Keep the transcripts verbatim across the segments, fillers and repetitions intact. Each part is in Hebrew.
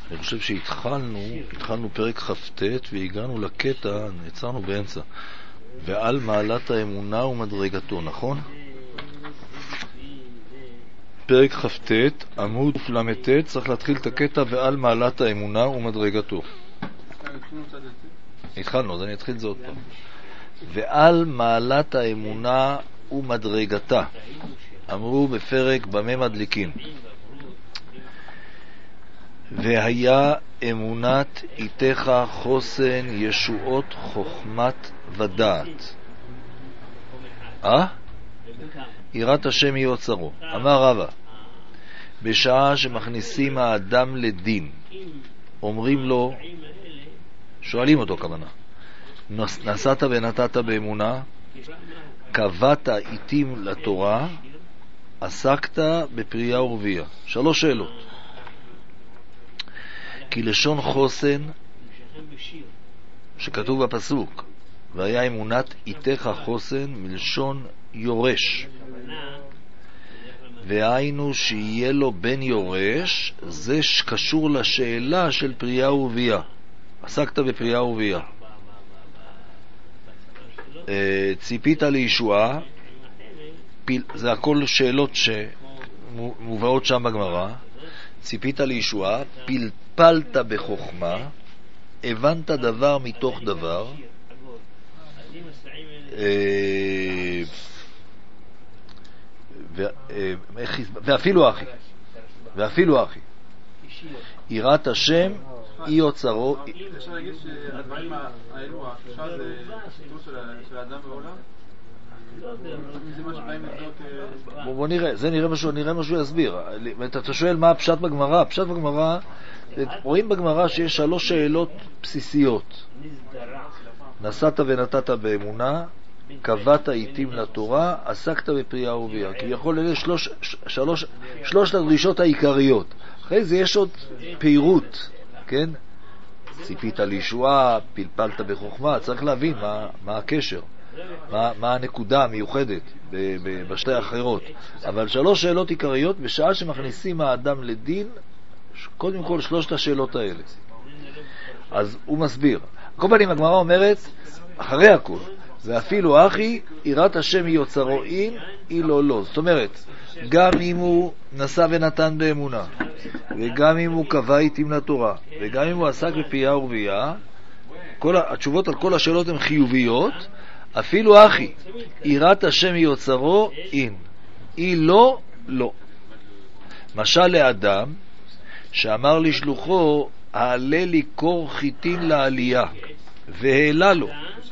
אני חושב שהתחלנו, התחלנו פרק חפת והגענו לקטע, נעצרנו באמצע. ועל מעלת האמונה ומדרגתו, נכון? פרק חפת, עמוד למת, צריך להתחיל את הקטע ועל מעלת האמונה ומדרגתו. התחלנו, אז אני אתחיל את זה עוד פעם. ועל מעלת האמונה ומדרגתה, אמרו בפרק במה מדליקים. והיה אמונת איתך חוסן ישועות חוכמת ודעת. אה? יראת השם היא אוצרו. אמר רבא, בשעה שמכניסים האדם לדין, אומרים לו, שואלים אותו כמנה, נסעת ונתת באמונה, קבעת איתים לתורה, עסקת בפריה ורבייה. שלוש שאלות. כי לשון חוסן שכתוב בפסוק והיה אמונת איתך חוסן מלשון יורש, והיינו שיהיה לו בן יורש, זה שקשור לשאלה של פריה ורבייה. עסקת בפריה ורבייה. ציפית לישועה, זה הכל שאלות שמובאות שם בגמרא. ציפית לישועה, פלפלת בחוכמה, הבנת דבר מתוך דבר, ואפילו אחי, ואפילו אחי, יראת השם היא אוצרו. אפשר להגיד שהדברים האלו, השלושה זה שיתור של האדם בעולם? בוא נראה, זה נראה משהו, נראה משהו יסביר. אתה שואל מה הפשט בגמרא? הפשט בגמרא, רואים בגמרא שיש שלוש שאלות בסיסיות. נסעת ונתת באמונה, קבעת איתים לתורה, עסקת בפריה ורבייה. כי יכול אלה שלוש, שלוש, שלושת הדרישות העיקריות. אחרי זה יש עוד פירוט, כן? ציפית לישועה, פלפלת בחוכמה, צריך להבין מה, מה הקשר. מה, מה הנקודה המיוחדת ב, ב, בשתי האחרות. אבל שלוש שאלות עיקריות, בשעה שמכניסים האדם לדין, קודם כל שלושת השאלות האלה. אז הוא מסביר. כל פעמים הגמרא אומרת, אחרי הכל, ואפילו אחי, יראת השם היא אוצרו אין, היא לא לא. זאת אומרת, גם אם הוא נשא ונתן באמונה, וגם אם הוא קבע איתים לתורה, וגם אם הוא עסק בפריה ורבייה, כל התשובות על כל השאלות הן חיוביות. אפילו אחי, יראת השם היא אוצרו אין, היא לא לא. משל לאדם שאמר לשלוחו, העלה לי קור חיטין לעלייה, והעלה לו.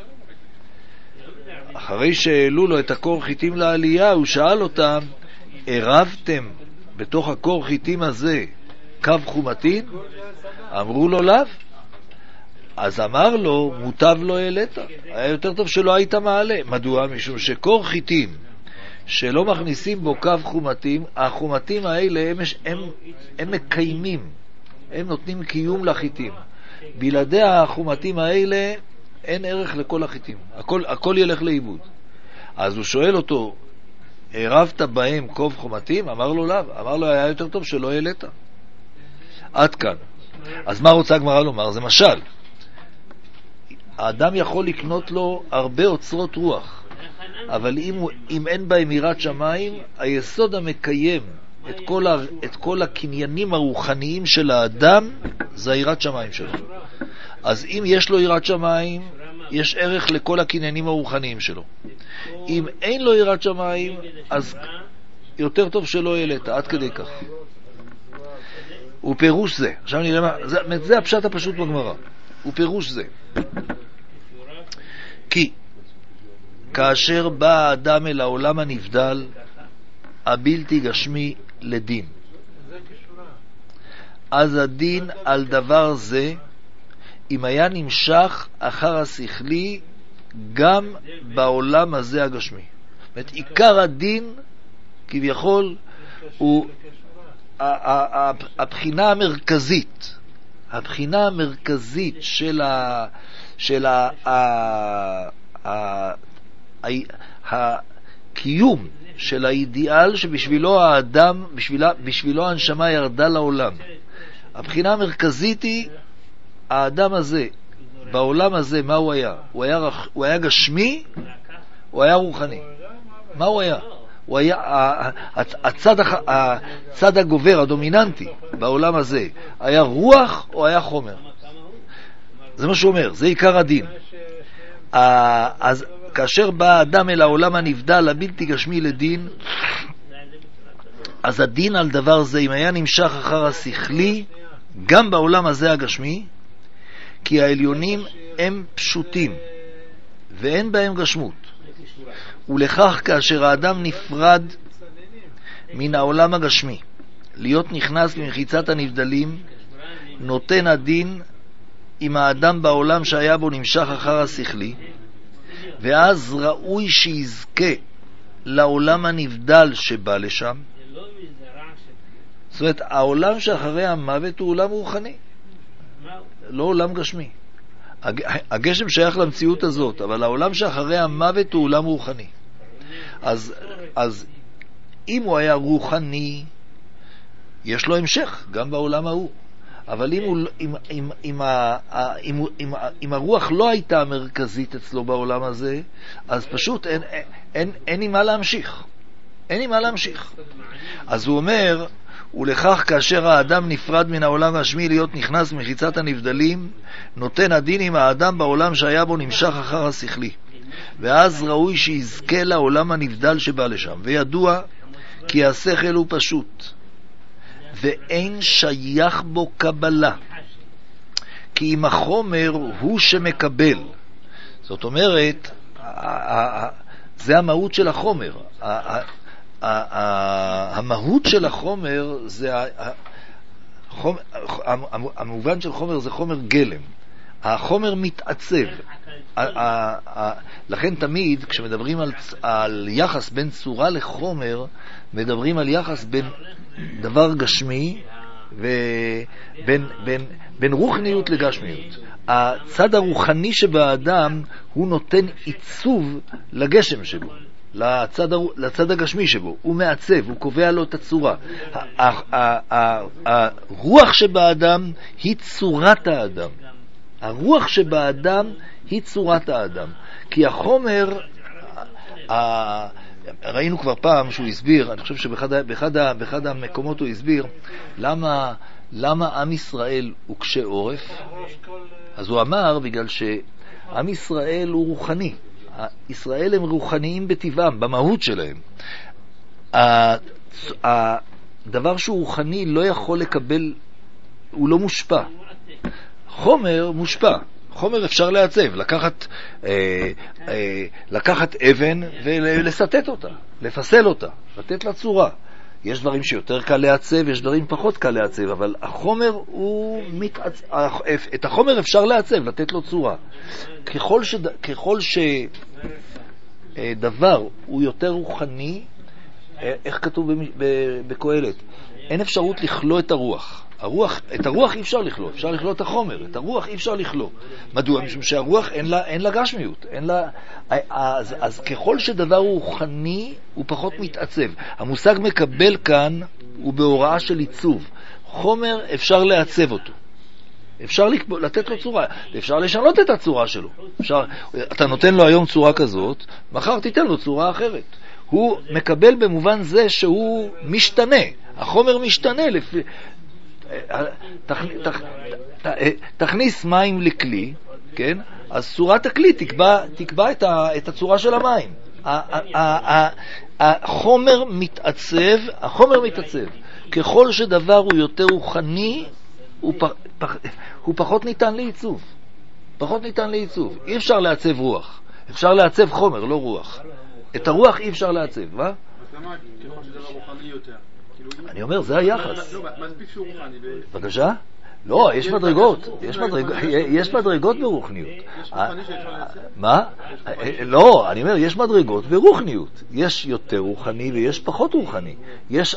אחרי שהעלו לו את הקור חיטים לעלייה, הוא שאל אותם, ערבתם בתוך הקור חיטים הזה קו חומתין? אמרו לו לאו. אז אמר לו, מוטב לא העלית, היה יותר טוב שלא היית מעלה. מדוע? משום שקור חיטים שלא מכניסים בו קו חומתים, החומתים האלה הם, הם, הם מקיימים, הם נותנים קיום לחיטים. בלעדי החומתים האלה אין ערך לכל החיטים, הכל, הכל ילך לאיבוד. אז הוא שואל אותו, ערבת בהם קוב חומתים? אמר לו לאו. אמר לו, היה יותר טוב שלא העלית. עד כאן. אז מה רוצה הגמרא לומר? זה משל. האדם יכול לקנות לו הרבה אוצרות רוח, אבל אם, הוא, אם אין בהם יראת שמיים, היסוד המקיים את כל, ה, את כל הקניינים הרוחניים של האדם זה יראת שמיים שלו. אז אם יש לו יראת שמיים, יש ערך לכל הקניינים הרוחניים שלו. אם אין לו יראת שמיים, אז יותר טוב שלא העלית, עד כדי כך. ופירוש זה, עכשיו נראה מה, זה, זה הפשט הפשוט בגמרא. ופירוש זה, כי כאשר בא האדם אל העולם הנבדל, הבלתי גשמי לדין, אז הדין על דבר זה, אם היה נמשך אחר השכלי, גם בעולם הזה הגשמי. זאת אומרת, עיקר הדין, כביכול, הוא הבחינה המרכזית, הבחינה המרכזית של ה... של ה... הקיום של האידיאל שבשבילו האדם, בשבילו, בשבילו הנשמה ירדה לעולם. הבחינה המרכזית היא, האדם הזה, בעולם הזה, מה הוא היה? הוא היה, הוא היה גשמי, הוא היה רוחני. מה הוא היה? הוא היה הצד, הצד הגובר, הדומיננטי בעולם הזה, היה רוח או היה חומר? זה מה שהוא אומר, זה עיקר הדין. אז כאשר בא האדם אל העולם הנבדל, הבלתי גשמי לדין, אז הדין על דבר זה, אם היה נמשך אחר השכלי, גם בעולם הזה הגשמי, כי העליונים הם פשוטים, ואין בהם גשמות. ולכך כאשר האדם נפרד מן העולם הגשמי, להיות נכנס במחיצת הנבדלים, נותן הדין עם האדם בעולם שהיה בו נמשך אחר השכלי, ואז ראוי שיזכה לעולם הנבדל שבא לשם. זאת אומרת, העולם שאחרי המוות הוא עולם רוחני, לא עולם גשמי. הגשם שייך למציאות הזאת, אבל העולם שאחרי המוות הוא עולם רוחני. אז, אז אם הוא היה רוחני, יש לו המשך גם בעולם ההוא. אבל אם, הוא, אם, אם, אם, אם, אם, אם הרוח לא הייתה המרכזית אצלו בעולם הזה, אז פשוט אין, אין, אין, אין עם מה להמשיך. אין עם מה להמשיך. אז הוא אומר, ולכך כאשר האדם נפרד מן העולם השמי להיות נכנס מחיצת הנבדלים, נותן הדין עם האדם בעולם שהיה בו נמשך אחר השכלי. ואז ראוי שיזכה לעולם הנבדל שבא לשם. וידוע כי השכל הוא פשוט, ואין שייך בו קבלה, כי אם החומר הוא שמקבל. זאת אומרת, זה המהות של החומר. המהות של החומר זה המובן של חומר, זה חומר גלם. החומר מתעצב. לכן תמיד כשמדברים על, על יחס בין צורה לחומר, מדברים על יחס בין דבר גשמי ובין בין, בין רוחניות לגשמיות. הצד הרוחני שבאדם הוא נותן עיצוב לגשם שבו, לצד, לצד הגשמי שבו, הוא מעצב, הוא קובע לו את הצורה. הרוח שבאדם היא צורת האדם. הרוח שבאדם היא צורת האדם. כי החומר, ראינו כבר פעם שהוא הסביר, אני חושב שבאחד באחד, באחד המקומות הוא הסביר, למה, למה עם ישראל הוא קשה עורף? אז הוא אמר, בגלל שעם ישראל הוא רוחני. ישראל הם רוחניים בטבעם, במהות שלהם. הדבר שהוא רוחני לא יכול לקבל, הוא לא מושפע. חומר מושפע. חומר אפשר לעצב, לקחת, אה, אה, לקחת אבן ולסטט אותה, לפסל אותה, לתת לה צורה. יש דברים שיותר קל לעצב, יש דברים פחות קל לעצב, אבל החומר הוא מתעצב, את החומר אפשר לעצב, לתת לו צורה. ככל ש, ככל שדבר הוא יותר רוחני, איך כתוב בקהלת, אין אפשרות לכלוא את הרוח. הרוח, את הרוח אי אפשר לכלוא, אפשר לכלוא את החומר, את הרוח אי אפשר לכלוא. מדוע? משום שהרוח אין לה, אין לה גשמיות, אין לה, אז, אז ככל שדבר הוא רוחני, הוא פחות מתעצב. המושג מקבל כאן הוא בהוראה של עיצוב. חומר אפשר לעצב אותו. אפשר לתת לו צורה, אפשר לשנות את הצורה שלו. אפשר, אתה נותן לו היום צורה כזאת, מחר תיתן לו צורה אחרת. הוא מקבל במובן זה שהוא משתנה. החומר משתנה לפי... תכניס מים לכלי, כן? אז צורת הכלי תקבע, תקבע את הצורה של המים. החומר מתעצב, החומר מתעצב. ככל שדבר הוא יותר רוחני, הוא פחות ניתן לעיצוב. פחות ניתן לעיצוב. אי אפשר לעצב רוח. אפשר לעצב חומר, לא רוח. את הרוח אי אפשר לעצב, מה? אז למה ככל שדבר רוחני יותר? אני אומר, זה היחס. לא, מספיק שהוא רוחני. בבקשה? לא, יש מדרגות. יש מדרגות ברוחניות. מה? לא, אני אומר, יש מדרגות ברוחניות. יש יותר רוחני ויש פחות רוחני. יש,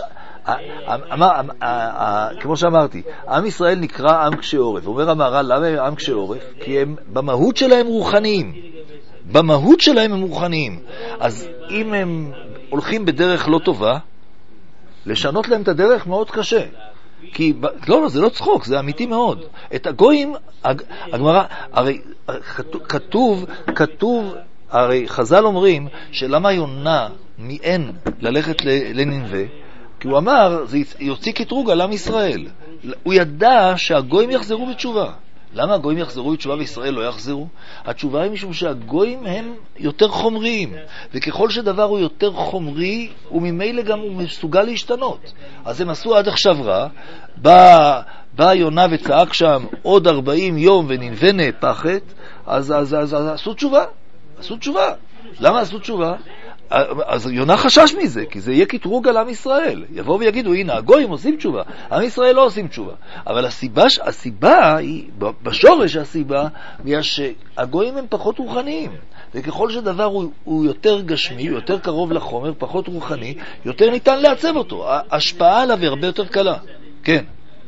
כמו שאמרתי, עם ישראל נקרא עם קשה עורף. אומר המהר"ל, למה הם עם קשה עורף? כי הם במהות שלהם רוחניים. במהות שלהם הם רוחניים. אז אם הם הולכים בדרך לא טובה, לשנות להם את הדרך מאוד קשה. כי, לא, לא, זה לא צחוק, זה אמיתי מאוד. את הגויים, הגמרא, הרי כתוב, כתוב, הרי חז"ל אומרים שלמה יונה מאין ללכת לנינווה, כי הוא אמר, זה יוציא קטרוג על עם ישראל. הוא ידע שהגויים יחזרו בתשובה. למה הגויים יחזרו בתשובה וישראל לא יחזרו? התשובה היא משום שהגויים הם יותר חומריים, וככל שדבר הוא יותר חומרי, הוא ממילא גם הוא מסוגל להשתנות. אז הם עשו עד עכשיו רע, בא, בא יונה וצעק שם עוד ארבעים יום וננווה נהפכת, אז, אז, אז, אז עשו תשובה, עשו תשובה. למה עשו תשובה? אז יונה חשש מזה, כי זה יהיה קטרוג על עם ישראל. יבואו ויגידו, הנה, הגויים עושים תשובה, עם ישראל לא עושים תשובה. אבל הסיבה, הסיבה היא, בשורש הסיבה, היא שהגויים הם פחות רוחניים. וככל שדבר הוא, הוא יותר גשמי, הוא יותר קרוב לחומר, פחות רוחני, יותר ניתן לעצב אותו. ההשפעה עליו היא הרבה יותר קלה. כן.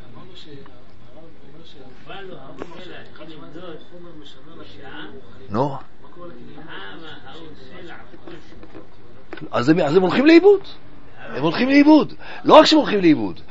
נו. אז הם, אז הם הולכים לאיבוד. הם הולכים לאיבוד. לא רק שהם הולכים לאיבוד.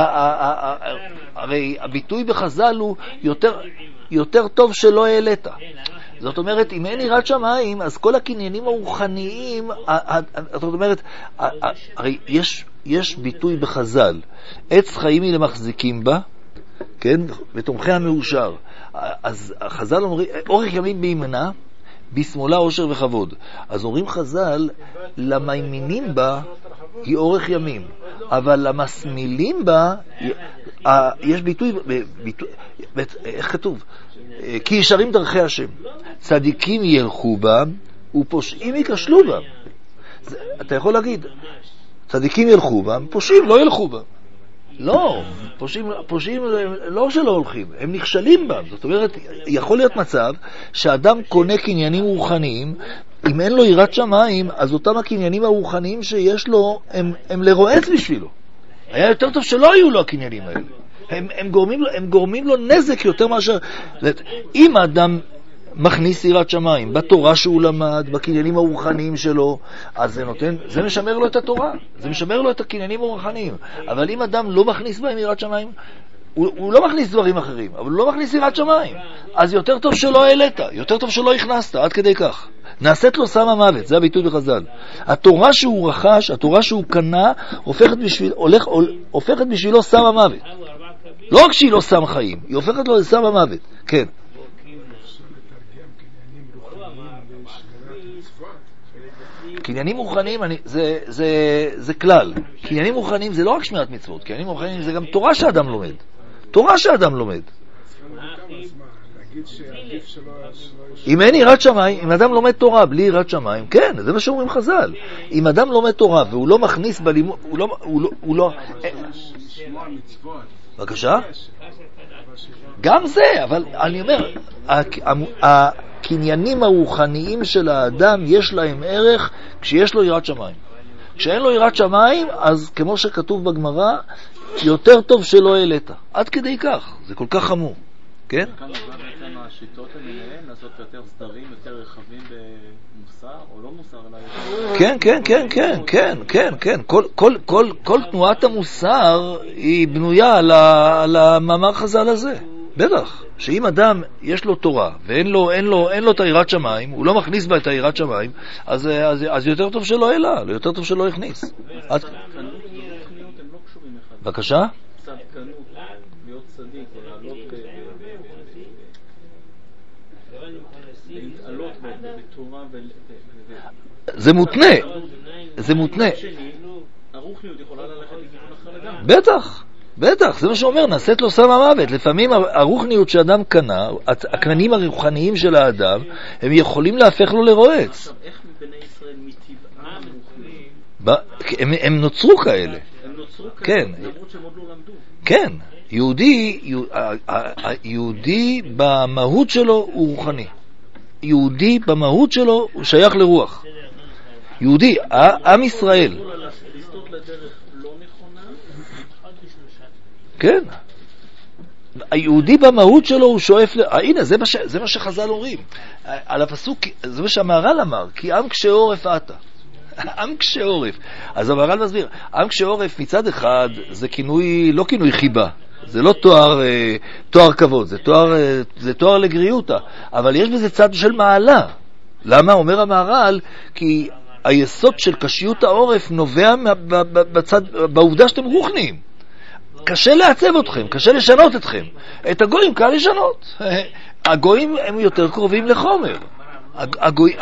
הרי הביטוי בחז"ל הוא יותר, יותר טוב שלא העלית. זאת אומרת, אם אין יראת שמיים, אז כל הקניינים הרוחניים, זאת אומרת, הרי יש, יש ביטוי בחז"ל, עץ חיים היא למחזיקים בה, כן? ותומכי המאושר. אז חז"ל אומרים, אורך ימים בימנה, בשמאלה אושר וכבוד. אז אומרים חז"ל, למאמינים בה היא אורך ימים, אבל למסמילים בה יש ביטוי, ביטוי איך כתוב? כי ישרים דרכי השם, צדיקים ילכו בה ופושעים יקשלו בה. אתה יכול להגיד, צדיקים ילכו בה, פושעים לא ילכו בה. לא, פושעים, פושעים לא שלא הולכים, הם נכשלים בם. זאת אומרת, יכול להיות מצב שאדם קונה קניינים רוחניים, אם אין לו יראת שמיים, אז אותם הקניינים הרוחניים שיש לו, הם, הם לרועץ בשבילו. היה יותר טוב שלא היו לו הקניינים האלה. הם, הם, גורמים, הם גורמים לו נזק יותר מאשר... אם האדם מכניס יראת שמיים בתורה שהוא למד, בקניינים הרוחניים שלו, אז זה נותן, זה משמר לו את התורה, זה משמר לו את הקניינים הרוחניים. אבל אם אדם לא מכניס בהם יראת שמיים, הוא, הוא לא מכניס דברים אחרים, אבל הוא לא מכניס יראת שמיים, אז יותר טוב שלא העלית, יותר טוב שלא הכנסת, עד כדי כך. נעשית לו סם המוות, זה הביטוי בחז"ל. התורה שהוא רכש, התורה שהוא קנה, הופכת, בשביל, הולך, הופכת בשבילו סם המוות. לא רק שהיא לא סם חיים, היא הופכת לו לסם המוות. כן. קניינים רוחניים זה, זה, זה כלל. קניינים רוחניים זה לא רק שמירת מצוות, קניינים רוחניים זה גם תורה שאדם לומד. תורה שאדם לומד. אם אין יראת שמיים, אם אדם לומד תורה בלי יראת שמיים, כן, זה מה שאומרים חז"ל. אם אדם לומד תורה והוא לא מכניס בלימוד, הוא לא, הוא לא, הוא לא... בבקשה? גם זה, אבל אני אומר, הקניינים הרוחניים של האדם יש להם ערך כשיש לו יראת שמיים. כשאין לו יראת שמיים, אז כמו שכתוב בגמרא, יותר טוב שלא העלית. עד כדי כך, זה כל כך חמור. כן? כאן בעצם השיטות האלה, לעשות יותר סדרים, יותר רחבים במוסר, או לא מוסר, אלא... כן, כן, כן, כן, כן, כן, כן. כל, כל, כל, כל תנועת המוסר היא בנויה על המאמר חז"ל הזה. בטח, שאם אדם יש לו תורה ואין לו, אין לו, אין לו את היראת שמיים, הוא לא מכניס בה את היראת שמיים, אז, אז, אז יותר טוב שלא העלה, יותר טוב שלא הכניס. עד... בבקשה? צדקנות, להיות צדיק, לעלות להתעלות בתורה ו... זה מותנה, זה מותנה. הרוחניות יכולה ללכת לכיוון אחר לגמרי. בטח. בטח, זה מה שאומר, נעשית לו סם המוות. לפעמים הרוחניות שאדם קנה, הקננים הרוחניים של האדם, הם יכולים להפך לו לרועץ. עכשיו, איך מבני ישראל מטבעם רוחניים? הם נוצרו כאלה. הם נוצרו כאלה, כן. למרות שהם עוד לא למדו. כן, יהודי, יהודי במהות שלו הוא רוחני. יהודי במהות שלו הוא שייך לרוח. יהודי, עם ישראל. לסטות לדרך לא נכונה. כן. היהודי במהות שלו הוא שואף ל... הנה, זה מה, ש... זה מה שחז"ל אומרים. על הפסוק, זה מה שהמהר"ל אמר, כי עם קשה עורף אתה. עם קשה עורף. אז המהר"ל מסביר, עם קשה עורף מצד אחד זה כינוי, לא כינוי חיבה, זה לא תואר, תואר כבוד, זה תואר, זה תואר לגריותה, אבל יש בזה צד של מעלה. למה? אומר המהר"ל, כי היסוד של קשיות העורף נובע בצד, בעובדה שאתם רוחניים. קשה לעצב אתכם, קשה לשנות אתכם. את הגויים קל לשנות. הגויים הם יותר קרובים לחומר. הגוי,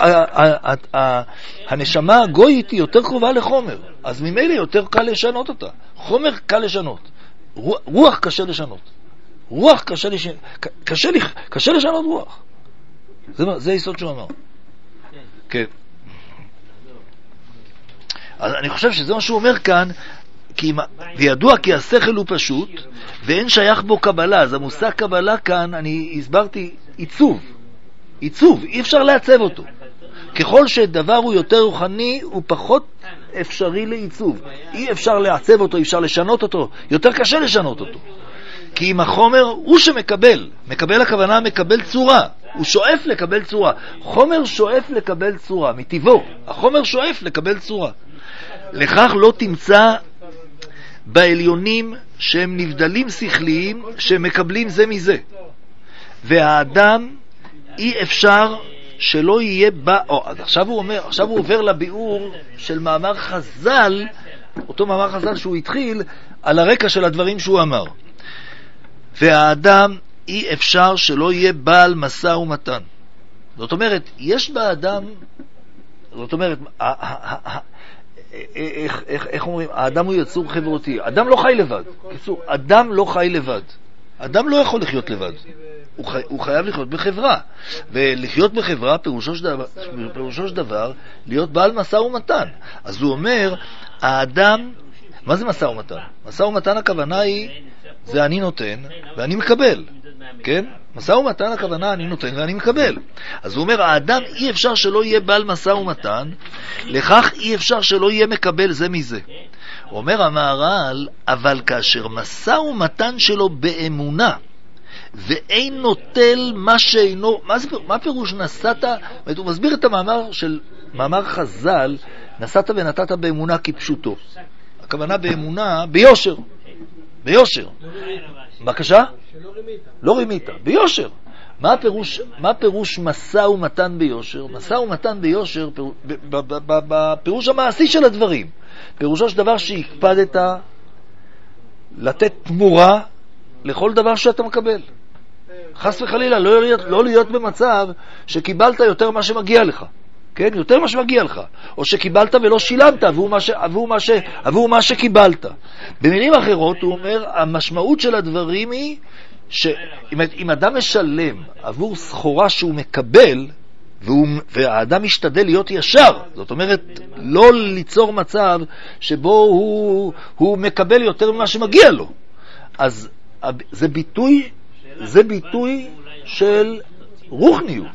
הנשמה הגויית היא יותר קרובה לחומר, אז ממילא יותר קל לשנות אותה. חומר קל לשנות, רוח קשה לשנות. רוח קשה לשנות, קשה, קשה לשנות רוח. זה, זה היסוד שהוא אמר. כן. אז אני חושב שזה מה שהוא אומר כאן, כי וידוע כי השכל הוא פשוט ואין שייך בו קבלה. אז המושג קבלה כאן, אני הסברתי, עיצוב. עיצוב, אי אפשר לעצב אותו. ככל שדבר הוא יותר רוחני, הוא פחות אפשרי לעיצוב. אי אפשר לעצב אותו, אי אפשר לשנות אותו, יותר קשה לשנות אותו. כי אם החומר הוא שמקבל, מקבל הכוונה מקבל צורה, הוא שואף לקבל צורה. חומר שואף לקבל צורה, מטבעו. החומר שואף לקבל צורה. לכך לא תמצא בעליונים שהם נבדלים שכליים, שמקבלים זה מזה. והאדם אי אפשר שלא יהיה בה, או, אז עכשיו הוא אומר, עכשיו הוא עובר לביאור של מאמר חז"ל, אותו מאמר חז"ל שהוא התחיל, על הרקע של הדברים שהוא אמר. והאדם אי אפשר שלא יהיה בעל משא ומתן. זאת אומרת, יש באדם, זאת אומרת, איך, איך, איך אומרים, האדם הוא יצור חברותי, אדם לא חי לבד. קיצור, אדם לא חי לבד. אדם לא יכול לחיות לבד. הוא, חי, הוא חייב לחיות בחברה. ולחיות בחברה, פירושו של דבר, פירושו של דבר, להיות בעל משא ומתן. אז הוא אומר, האדם, מה זה משא ומתן? משא ומתן הכוונה היא, זה אני נותן ואני מקבל. כן? משא ומתן הכוונה אני נותן ואני מקבל. אז הוא אומר, האדם אי אפשר שלא יהיה בעל משא ומתן, לכך אי אפשר שלא יהיה מקבל זה מזה. הוא אומר המהר"ל, אבל כאשר משא ומתן שלו באמונה, ואין נוטל מה שאינו, מה, זה, מה פירוש נסעת? הוא מסביר את המאמר של מאמר חז"ל, נסעת ונתת באמונה כפשוטו. הכוונה באמונה, ביושר. ביושר. בבקשה? לא רימית, ביושר. מה הפירוש, מה הפירוש משא ומתן ביושר? משא ומתן ביושר, בפירוש המעשי של הדברים. פירושו של דבר שהקפדת לתת תמורה לכל דבר שאתה מקבל. חס וחלילה, לא להיות, לא להיות במצב שקיבלת יותר מה שמגיע לך. כן? יותר מה שמגיע לך. או שקיבלת ולא שילמת עבור מה, ש, עבור מה, ש, עבור מה שקיבלת. במילים אחרות, הוא אומר, המשמעות של הדברים היא שאם אדם משלם עבור סחורה שהוא מקבל, והוא, והאדם משתדל להיות ישר, זאת אומרת, לא ליצור מצב שבו הוא, הוא מקבל יותר ממה שמגיע לו. אז זה ביטוי, זה ביטוי של רוחניות.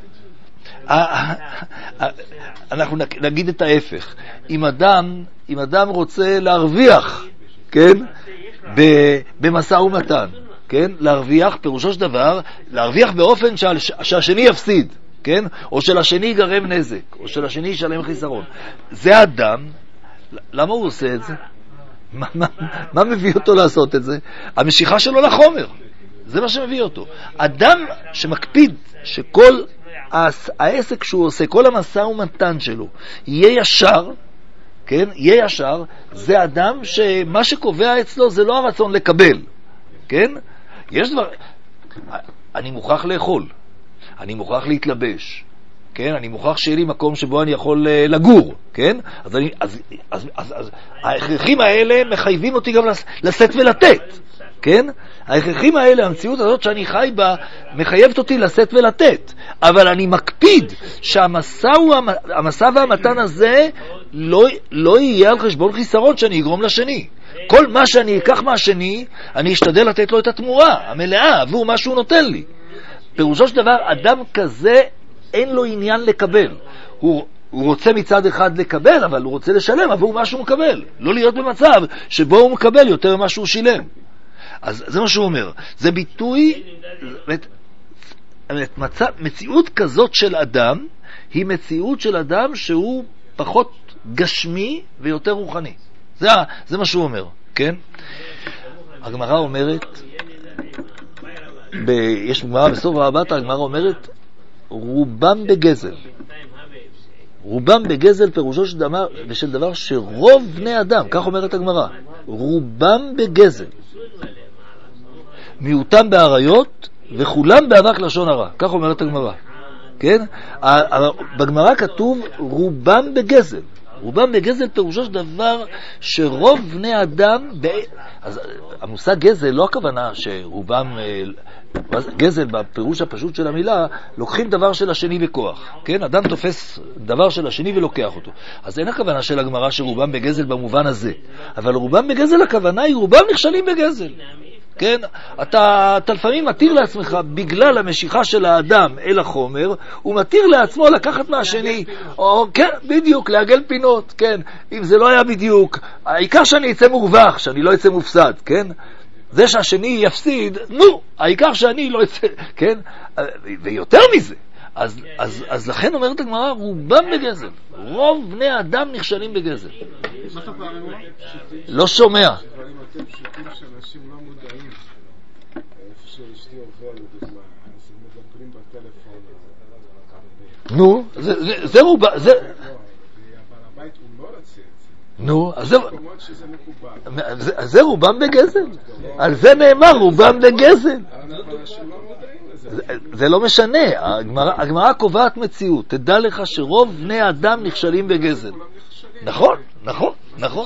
אנחנו נגיד את ההפך. אם אדם, אם אדם רוצה להרוויח, כן, במשא ומתן, כן, להרוויח, פירושו של דבר, להרוויח באופן שהשני יפסיד, כן, או שלשני יגרם נזק, או שלשני ישלם חיסרון. זה אדם, למה הוא עושה את זה? מה, מה, מה מביא אותו לעשות את זה? המשיכה שלו לחומר. זה מה שמביא אותו. אדם שמקפיד שכל העסק שהוא עושה, כל המשא ומתן שלו, יהיה ישר, כן? יהיה ישר, זה אדם שמה שקובע אצלו זה לא הרצון לקבל, כן? יש דבר, אני מוכרח לאכול, אני מוכרח להתלבש, כן? אני מוכרח שיהיה לי מקום שבו אני יכול לגור, כן? אז, אני, אז, אז, אז, אז ההכרחים האלה מחייבים אותי גם לשאת ולתת, כן? ההכרחים האלה, המציאות הזאת שאני חי בה, מחייבת אותי לשאת ולתת. אבל אני מקפיד שהמסע המסע והמתן הזה לא, לא יהיה על חשבון חיסרון שאני אגרום לשני. כל מה שאני אקח מהשני, אני אשתדל לתת לו את התמורה המלאה עבור מה שהוא נותן לי. פירושו של דבר, אדם כזה אין לו עניין לקבל. הוא, הוא רוצה מצד אחד לקבל, אבל הוא רוצה לשלם עבור מה שהוא מקבל. לא להיות במצב שבו הוא מקבל יותר ממה שהוא שילם. אז זה מה שהוא אומר. זה ביטוי, מצב, מציאות כזאת של אדם, היא מציאות של אדם שהוא פחות גשמי ויותר רוחני. זה, זה מה שהוא אומר, כן? הגמרא אומרת, ב, יש גמרא בסוף הרבת, הגמרא אומרת, רובם בגזל. רובם בגזל פירושו של דבר, ושל דבר שרוב בני אדם, כך אומרת הגמרא, רובם בגזל. מיעוטם בעריות וכולם באבק לשון הרע, כך אומרת הגמרא. כן? בגמרא כתוב רובם בגזל. רובם בגזל פירושו של דבר שרוב בני אדם, ב... אז המושג גזל לא הכוונה שרובם, גזל בפירוש הפשוט של המילה, לוקחים דבר של השני בכוח. כן? אדם תופס דבר של השני ולוקח אותו. אז אין הכוונה של הגמרא שרובם בגזל במובן הזה. אבל רובם בגזל הכוונה היא רובם נכשלים בגזל. כן? אתה, אתה לפעמים מתיר לעצמך, בגלל המשיכה של האדם אל החומר, הוא מתיר לעצמו לקחת מהשני, או כן, בדיוק, לעגל פינות, כן? אם זה לא היה בדיוק, העיקר שאני אצא מורווח, שאני לא אצא מופסד, כן? זה שהשני יפסיד, נו, העיקר שאני לא אצא, כן? ויותר מזה, אז, אז, אז לכן אומרת הגמרא, רובם בגזל. רוב בני האדם נכשלים בגזל. לא שומע. דברים יותר פשוטים שאנשים לא מודעים. איפה שאשתי עוברת בזמן, אז הם מדברים בטלפון. נו, זה רובם, זה... אבל הבית הוא לא רצה את זה. נו, אז זה... במקומות שזה מקובל. זה רובם בגזל. על זה נאמר, רובם בגזל. זה לא משנה, הגמרא קובעת מציאות. תדע לך שרוב בני האדם נכשלים בגזל. נכון, נכון, נכון.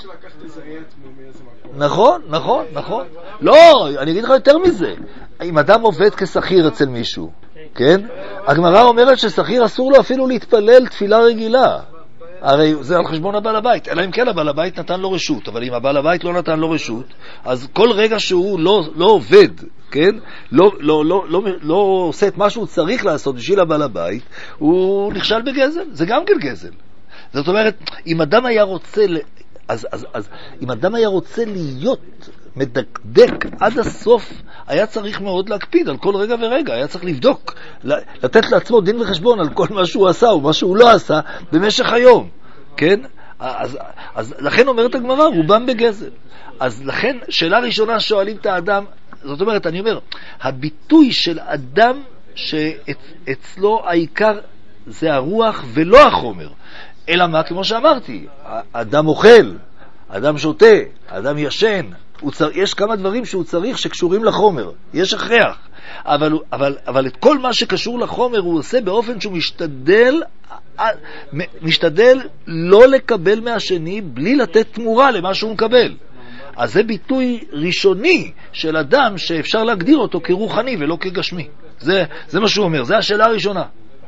נכון, נכון, נכון. לא, אני אגיד לך יותר מזה. אם אדם עובד כשכיר אצל מישהו, כן? הגמרא אומרת ששכיר אסור לו אפילו להתפלל תפילה רגילה. הרי זה על חשבון הבעל הבית, אלא אם כן הבעל הבית נתן לו רשות, אבל אם הבעל הבית לא נתן לו רשות, אז כל רגע שהוא לא, לא עובד, כן? לא, לא, לא, לא, לא עושה את מה שהוא צריך לעשות בשביל הבעל הבית, הוא נכשל בגזל, זה גם כן גזל. זאת אומרת, אם אדם היה רוצה, אז, אז, אז, אם אדם היה רוצה להיות מדקדק עד הסוף, היה צריך מאוד להקפיד על כל רגע ורגע, היה צריך לבדוק, לתת לעצמו דין וחשבון על כל מה שהוא עשה ומה שהוא לא עשה במשך היום, כן? אז, אז לכן אומרת הגמרא, רובם בגזל. אז לכן, שאלה ראשונה שואלים את האדם, זאת אומרת, אני אומר, הביטוי של אדם שאצלו העיקר זה הרוח ולא החומר, אלא מה? כמו שאמרתי, אדם אוכל, אדם שותה, אדם ישן, צר... יש כמה דברים שהוא צריך שקשורים לחומר, יש הכרח, אבל, אבל, אבל את כל מה שקשור לחומר הוא עושה באופן שהוא משתדל, משתדל לא לקבל מהשני בלי לתת תמורה למה שהוא מקבל. אז זה ביטוי ראשוני של אדם שאפשר להגדיר אותו כרוחני ולא כגשמי. זה, זה מה שהוא אומר, זה השאלה הראשונה.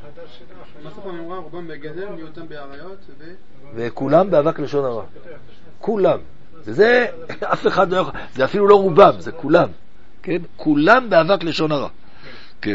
רובם בגזל, מיעוטם בעריות, וכולם באבק לשון הרע. כולם. זה אף אחד לא יכול, זה אפילו לא רובם, זה כולם. כן? כולם באבק לשון הרע. כן.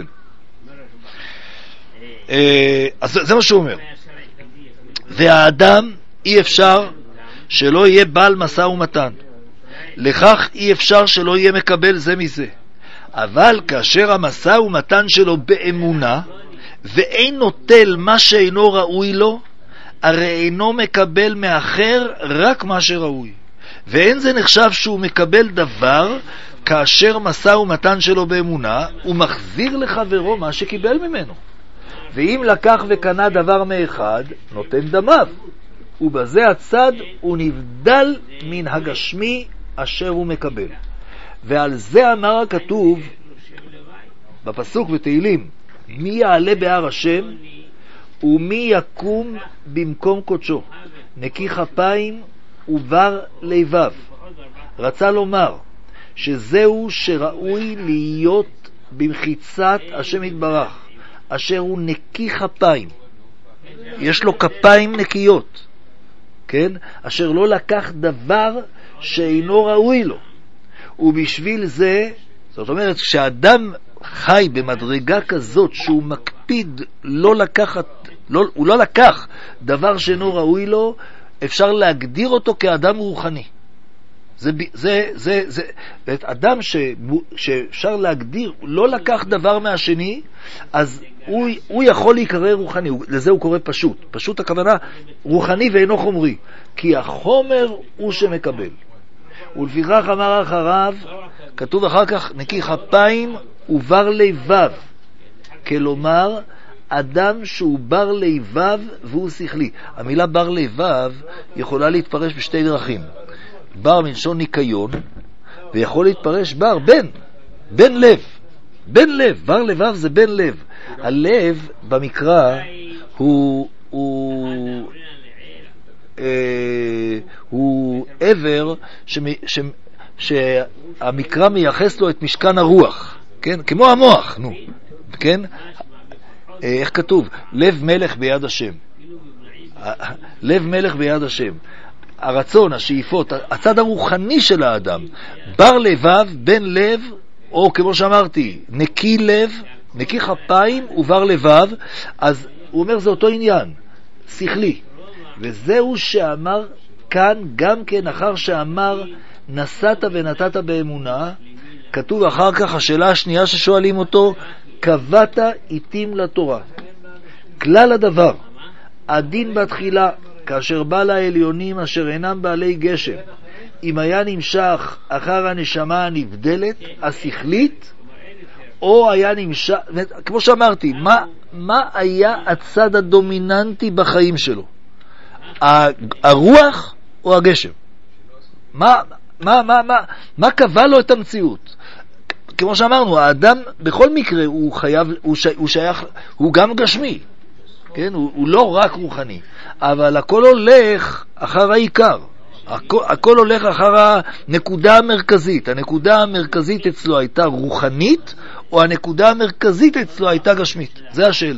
אז זה מה שהוא אומר. והאדם אי אפשר שלא יהיה בעל משא ומתן. לכך אי אפשר שלא יהיה מקבל זה מזה. אבל כאשר המשא ומתן שלו באמונה, ואין נוטל מה שאינו ראוי לו, הרי אינו מקבל מאחר רק מה שראוי. ואין זה נחשב שהוא מקבל דבר, כאשר משא ומתן שלו באמונה, הוא מחזיר לחברו מה שקיבל ממנו. ואם לקח וקנה דבר מאחד, נותן דמיו. ובזה הצד הוא נבדל מן הגשמי אשר הוא מקבל. ועל זה אמר הכתוב בפסוק בתהילים, מי יעלה בהר השם ומי יקום במקום קודשו, נקי כפיים ובר לבב. רצה לומר שזהו שראוי להיות במחיצת השם יתברך, אשר הוא נקי כפיים, יש לו כפיים נקיות, כן? אשר לא לקח דבר שאינו ראוי לו. ובשביל זה, זאת אומרת, כשאדם חי במדרגה כזאת שהוא מקפיד לא לקחת, לא, הוא לא לקח דבר שאינו ראוי לו, אפשר להגדיר אותו כאדם רוחני. זה, זה, זה, זה, אדם ש, שאפשר להגדיר, לא לקח דבר מהשני, אז הוא, הוא יכול להיקרא רוחני, לזה הוא קורא פשוט. פשוט הכוונה רוחני ואינו חומרי, כי החומר הוא שמקבל. ולפיכך אמר אחריו, כתוב אחר כך, נקי כפיים ובר לבב. כלומר, אדם שהוא בר לבב והוא שכלי. המילה בר לבב יכולה להתפרש בשתי דרכים. בר מלשון ניקיון, ויכול להתפרש בר, בן, בן לב. בן לב, בר לבב זה בן לב. הלב במקרא הוא, הוא, אה, הוא עבר שמ, ש, שהמקרא מייחס לו את משכן הרוח, כן? כמו המוח, נו, כן? איך כתוב? לב מלך ביד השם. לב מלך ביד השם. הרצון, השאיפות, הצד הרוחני של האדם. בר לבב, בן לב, או כמו שאמרתי, נקי לב, נקי כפיים ובר לבב. אז הוא אומר זה אותו עניין, שכלי. וזהו שאמר כאן גם כן אחר שאמר נסעת ונתת באמונה. כתוב אחר כך השאלה השנייה ששואלים אותו, קבעת עיתים לתורה. כלל הדבר, הדין בתחילה, כאשר בא לעליונים אשר אינם בעלי גשם, אם היה נמשך אחר הנשמה הנבדלת, השכלית, או היה נמשך, כמו שאמרתי, מה, מה היה הצד הדומיננטי בחיים שלו? הרוח או הגשם? מה, מה, מה, מה, מה קבע לו את המציאות? כמו שאמרנו, האדם בכל מקרה הוא חייב, הוא, ש, הוא שייך, הוא גם גשמי, כן? הוא, הוא לא רק רוחני, אבל הכל הולך אחר העיקר, הכל, הכל הולך אחר הנקודה המרכזית. הנקודה המרכזית אצלו הייתה רוחנית, או הנקודה המרכזית אצלו הייתה גשמית? זה השאלה.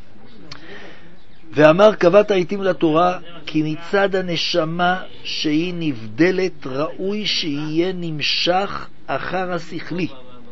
ואמר קבעת עיתים לתורה, כי מצד הנשמה שהיא נבדלת ראוי שיהיה נמשך אחר השכלי.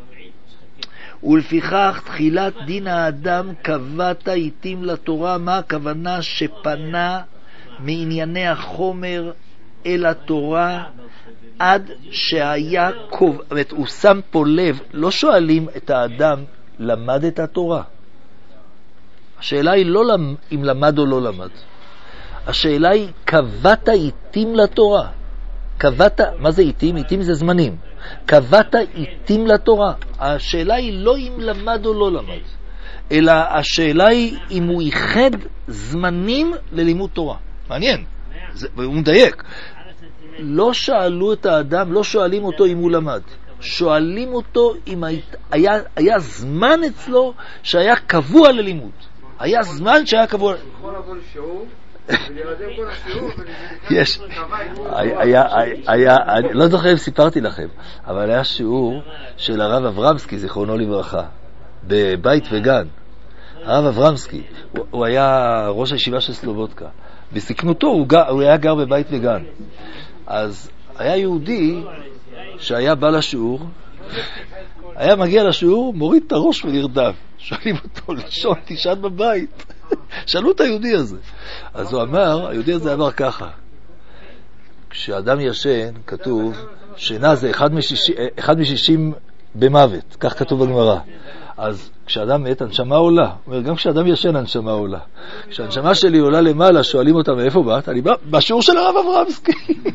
ולפיכך תחילת דין האדם קבעת עיתים לתורה. מה הכוונה? שפנה מענייני החומר אל התורה עד שהיה קוב... הוא שם פה לב, לא שואלים את האדם למד את התורה. השאלה היא לא אם למד או לא למד. השאלה היא קבעת עיתים לתורה. קבעת, מה זה עיתים? עיתים זה זמנים. קבעת עיתים לתורה. השאלה היא לא אם למד או לא למד, אלא השאלה היא אם הוא ייחד זמנים ללימוד תורה. מעניין, זה, והוא מדייק. לא שאלו את האדם, לא שואלים אותו אם הוא למד, שואלים אותו אם היה, היה זמן אצלו שהיה קבוע ללימוד. היה זמן שהיה קבוע. יכול לבוא לשיעור ולהירדם כל השיעור. יש, היה, היה, אני לא זוכר אם סיפרתי לכם, אבל היה שיעור של הרב אברמסקי, זיכרונו לברכה, בבית וגן. הרב אברמסקי, הוא היה ראש הישיבה של סלובודקה. בסקנותו הוא, הוא היה גר בבית וגן. אז היה יהודי שהיה בא לשיעור, היה מגיע לשיעור, מוריד את הראש ונרדם. שואלים אותו לשון, תשען בבית. שאלו את היהודי הזה. אז הוא אמר, היהודי הזה אמר ככה, כשאדם ישן, כתוב, שינה זה אחד, משיש, אחד משישים במוות, כך כתוב בגמרא. אז כשאדם מת, הנשמה עולה. הוא אומר, גם כשאדם ישן, הנשמה עולה. כשהנשמה שלי עולה למעלה, שואלים אותה, מאיפה באת? אני בא בשיעור של הרב אברמסקי.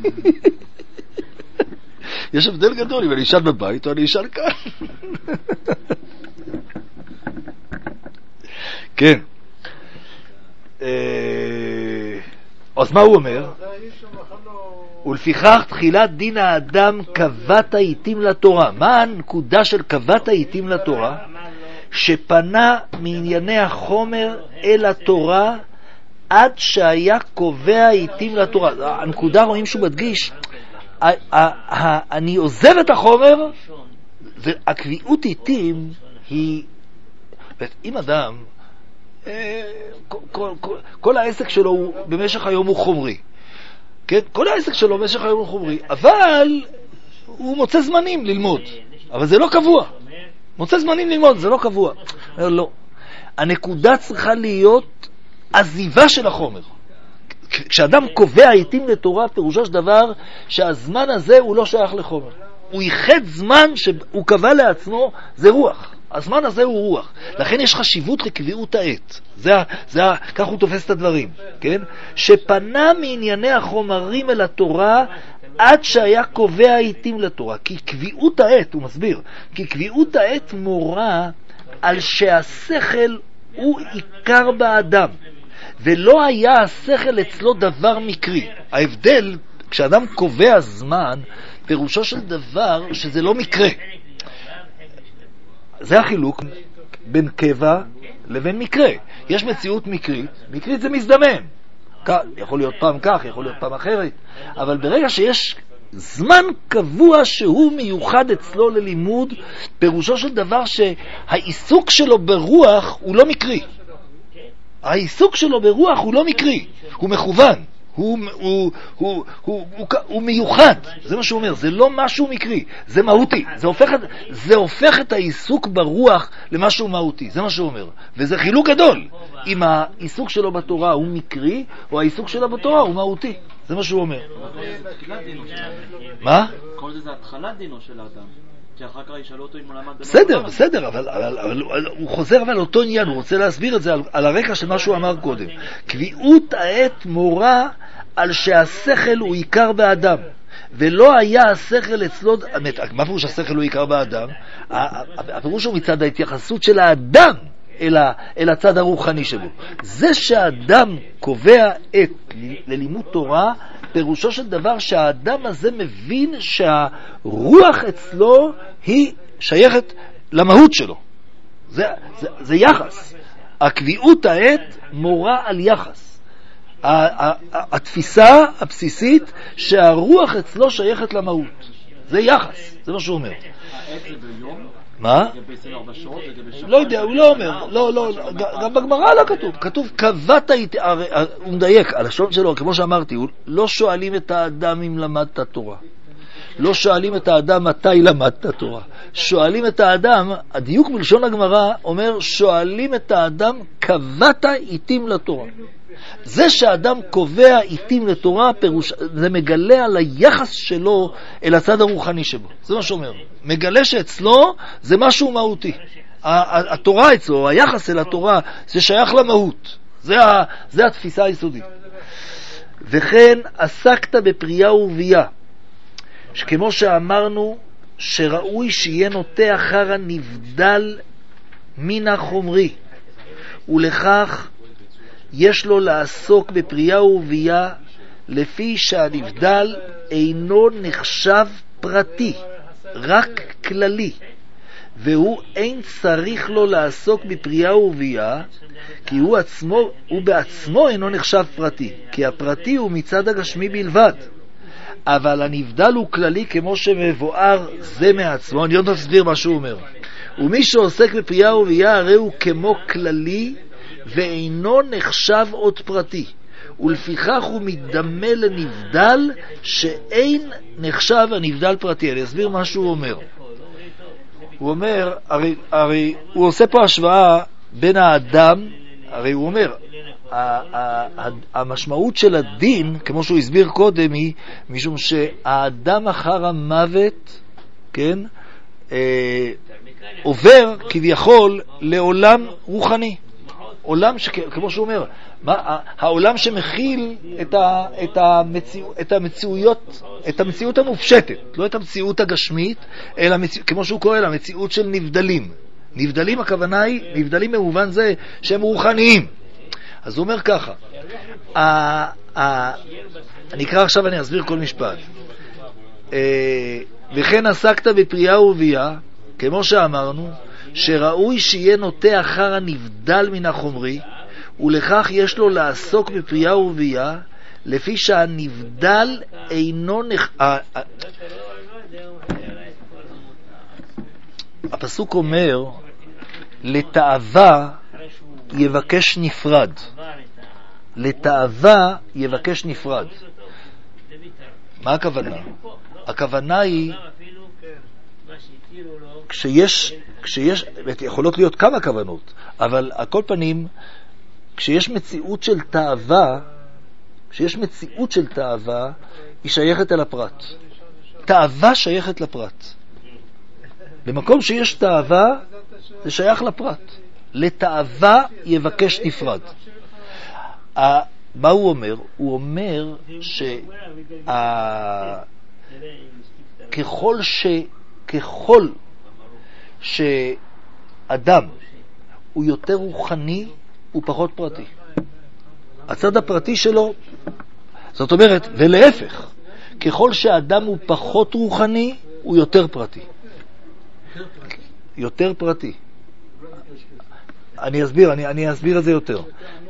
יש הבדל גדול, אם אני אשן בבית או אני אשן כאן. כן. אז מה הוא אומר? ולפיכך תחילת דין האדם קבעת עיתים לתורה. מה הנקודה של קבעת עיתים לתורה? שפנה מענייני החומר אל התורה עד שהיה קובע עיתים לתורה. הנקודה רואים שהוא מדגיש, אני עוזב את החומר, והקביעות עיתים היא, אם אדם כל, כל, כל, כל העסק שלו הוא, במשך היום הוא חומרי, כן? כל העסק שלו במשך היום הוא חומרי, אבל הוא מוצא זמנים ללמוד, אבל זה לא קבוע. מוצא זמנים ללמוד, זה לא קבוע. לא. הנקודה צריכה להיות עזיבה של החומר. כשאדם קובע עיתים לתורה, פירושו של דבר שהזמן הזה הוא לא שייך לחומר. הוא ייחד זמן שהוא קבע לעצמו, זה רוח. הזמן הזה הוא רוח. לכן יש חשיבות לקביעות העת. זה, זה, כך הוא תופס את הדברים, כן? שפנה מענייני החומרים אל התורה עד שהיה קובע עיתים לתורה. כי קביעות העת, הוא מסביר, כי קביעות העת מורה על שהשכל הוא עיקר באדם. ולא היה השכל אצלו דבר מקרי. ההבדל, כשאדם קובע זמן, פירושו של דבר שזה לא מקרה. זה החילוק בין קבע לבין מקרה. יש מציאות מקרית, מקרית זה מזדמן. יכול להיות פעם כך, יכול להיות פעם אחרת. אבל ברגע שיש זמן קבוע שהוא מיוחד אצלו ללימוד, פירושו של דבר שהעיסוק שלו ברוח הוא לא מקרי. העיסוק שלו ברוח הוא לא מקרי, הוא מכוון, הוא, הוא, הוא, הוא, הוא, הוא מיוחד, זה מה שהוא אומר, זה לא משהו מקרי, זה מהותי, זה הופך, זה הופך את העיסוק ברוח למשהו מהותי, זה מה שהוא אומר, וזה חילוק גדול, אם העיסוק שלו בתורה הוא מקרי, או העיסוק שלו בתורה הוא מהותי, זה מה שהוא אומר. מה? כל זה זה התחלת דינו של האדם. שאחר כך ישאלו אותו אם הוא למד... בסדר, בסדר, אבל, אבל, אבל, אבל הוא חוזר אבל אותו עניין, הוא רוצה להסביר את זה על, על הרקע של מה שהוא אמר קודם. קביעות העת מורה על שהשכל הוא עיקר באדם, ולא היה השכל אצלו... מה פירוש השכל הוא עיקר באדם? הפירוש הוא מצד ההתייחסות של האדם אל, ה, אל הצד הרוחני שלו. זה שהאדם קובע עת ללימוד תורה, פירושו של דבר שהאדם הזה מבין שהרוח אצלו היא שייכת למהות שלו. זה, זה, זה יחס. הקביעות העת מורה על יחס. התפיסה הבסיסית שהרוח אצלו שייכת למהות. זה יחס, זה מה שהוא אומר. העת זה ביום? מה? לא יודע, הוא לא אומר, לא, לא, גם בגמרא לא כתוב, כתוב קבעת, הוא מדייק, הלשון שלו, כמו שאמרתי, לא שואלים את האדם אם למדת תורה, לא שואלים את האדם מתי למדת תורה, שואלים את האדם, הדיוק בלשון הגמרא אומר, שואלים את האדם קבעת עיתים לתורה. זה שהאדם קובע עיתים לתורה, פירוש, זה מגלה על היחס שלו אל הצד הרוחני שבו. זה מה שאומר. מגלה שאצלו זה משהו מהותי. התורה אצלו, היחס אל התורה, זה שייך למהות. זה, ה, זה התפיסה היסודית. וכן עסקת בפרייה ובייה, שכמו שאמרנו, שראוי שיהיה נוטה אחר הנבדל מן החומרי, ולכך יש לו לעסוק בפרייה ובייה לפי שהנבדל אינו נחשב פרטי, רק כללי, והוא אין צריך לו לעסוק בפרייה ובייה, כי הוא עצמו, הוא בעצמו אינו נחשב פרטי, כי הפרטי הוא מצד הגשמי בלבד, אבל הנבדל הוא כללי כמו שמבואר זה מעצמו. אני עוד נסביר מה שהוא אומר. ומי שעוסק בפרייה ובייה הרי הוא כמו כללי ואינו נחשב עוד פרטי, ולפיכך הוא מתדמה לנבדל שאין נחשב הנבדל פרטי. אני אסביר מה שהוא אומר. הוא אומר, הרי, הרי הוא עושה פה השוואה בין האדם, הרי הוא אומר, המשמעות של הדין, כמו שהוא הסביר קודם, היא משום שהאדם אחר המוות, כן, אה, עובר כביכול לעולם רוחני. עולם שכמו שהוא אומר, מה, העולם שמכיל את, ה, את, המציא, את המציאויות, את המציאות המופשטת, לא את המציאות הגשמית, אלא מציא, כמו שהוא קורא לה, מציאות של נבדלים. נבדלים, הכוונה היא, נבדלים במובן זה שהם רוחניים. אז הוא אומר ככה, ה, ה, אני אקרא עכשיו, אני אסביר כל משפט. וכן עסקת בפרייה ובייה, כמו שאמרנו, שראוי שיהיה נוטה אחר הנבדל מן החומרי, ולכך יש לו לעסוק בפרייה ובייה, לפי שהנבדל אינו נח... הפסוק אומר, לתאווה יבקש נפרד. לתאווה יבקש נפרד. מה הכוונה? הכוונה היא כשיש, כשיש, יכולות להיות כמה כוונות, אבל על כל פנים, כשיש מציאות של תאווה, שיש מציאות של תאווה, היא שייכת אל הפרט. תאווה שייכת לפרט. במקום שיש תאווה, זה שייך לפרט. לתאווה יבקש נפרד. מה הוא אומר? הוא אומר שככל ש... ככל שאדם הוא יותר רוחני, הוא פחות פרטי. הצד הפרטי שלו, זאת אומרת, ולהפך, ככל שאדם הוא פחות רוחני, הוא יותר פרטי. יותר פרטי. אני אסביר, אני, אני אסביר את זה יותר.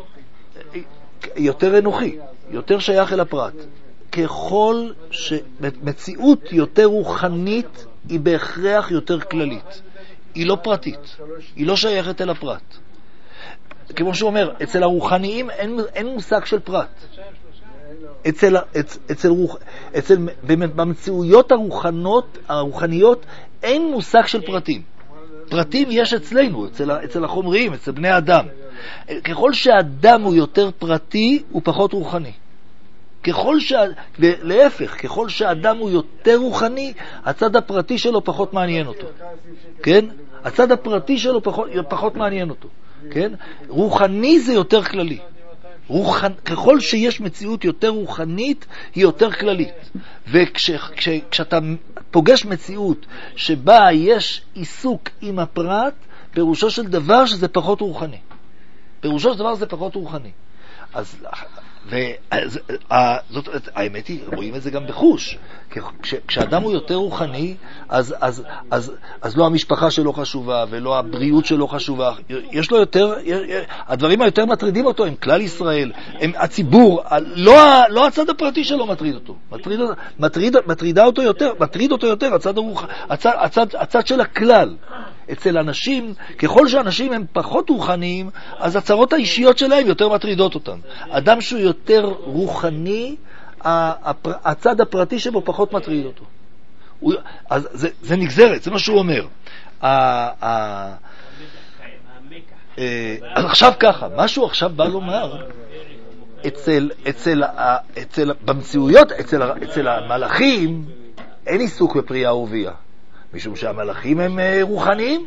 יותר אנוכי, יותר שייך אל הפרט. ככל שמציאות יותר רוחנית היא בהכרח יותר כללית. היא לא פרטית, היא לא שייכת אל הפרט. כמו שהוא אומר, אצל הרוחניים אין, אין מושג של פרט. אצל, אצל, אצל, רוח, אצל, במציאויות הרוחנות, הרוחניות אין מושג של פרטים. פרטים יש אצלנו, אצל, אצל החומריים, אצל בני אדם. ככל שהאדם הוא יותר פרטי, הוא פחות רוחני. ככל ש... להפך, ככל שהאדם הוא יותר רוחני, הצד הפרטי שלו פחות מעניין אותו. כן? הצד הפרטי שלו פחות, פחות מעניין אותו. כן? רוחני זה יותר כללי. רוחנ... ככל שיש מציאות יותר רוחנית, היא יותר כללית. וכשאתה פוגש מציאות שבה יש עיסוק עם הפרט, פירושו של דבר שזה פחות רוחני. פירושו של דבר זה פחות רוחני. אז... וזאת, האמת היא, רואים את זה גם בחוש. כש, כשאדם הוא יותר רוחני, אז, אז, אז, אז לא המשפחה שלו חשובה, ולא הבריאות שלו חשובה. יש לו יותר, הדברים היותר מטרידים אותו, הם כלל ישראל, הם הציבור, לא, לא הצד הפרטי שלו מטריד אותו. מטריד, מטריד, מטרידה אותו יותר, מטריד אותו יותר, הצד, הרוח, הצד, הצד, הצד של הכלל. אצל אנשים, ככל שאנשים הם פחות רוחניים, אז הצרות האישיות שלהם יותר מטרידות אותם. אדם שהוא יותר רוחני, הצד הפרטי שבו פחות מטריד אותו. אז זה, זה נגזרת, זה מה שהוא אומר. עכשיו ככה, משהו עכשיו בא לומר, אצל, אצל, אצל, במציאויות, אצל, אצל המלאכים, אין עיסוק בפרייה ורבייה. משום שהמלאכים הם רוחניים.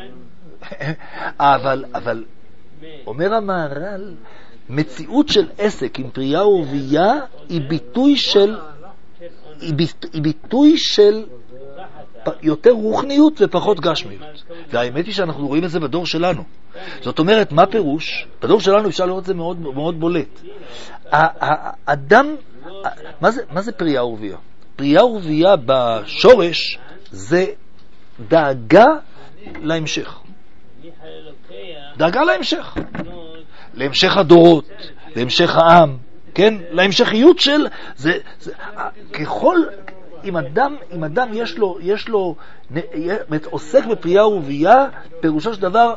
אבל, אבל, אומר המהר"ל, מציאות של עסק עם פרייה ורבייה היא ביטוי של, היא ביטוי של יותר רוחניות ופחות גשמיות. והאמת היא שאנחנו רואים את זה בדור שלנו. זאת אומרת, מה פירוש? בדור שלנו אפשר לראות את זה מאוד, מאוד בולט. האדם, מה זה, מה זה פרייה ורבייה? פרייה ורבייה בשורש זה דאגה להמשך. דאגה להמשך. להמשך הדורות, להמשך העם, כן? להמשכיות של זה, זה ככל אם אדם, אם אדם יש לו, יש לו עוסק בפרייה ורבייה, פירושו של דבר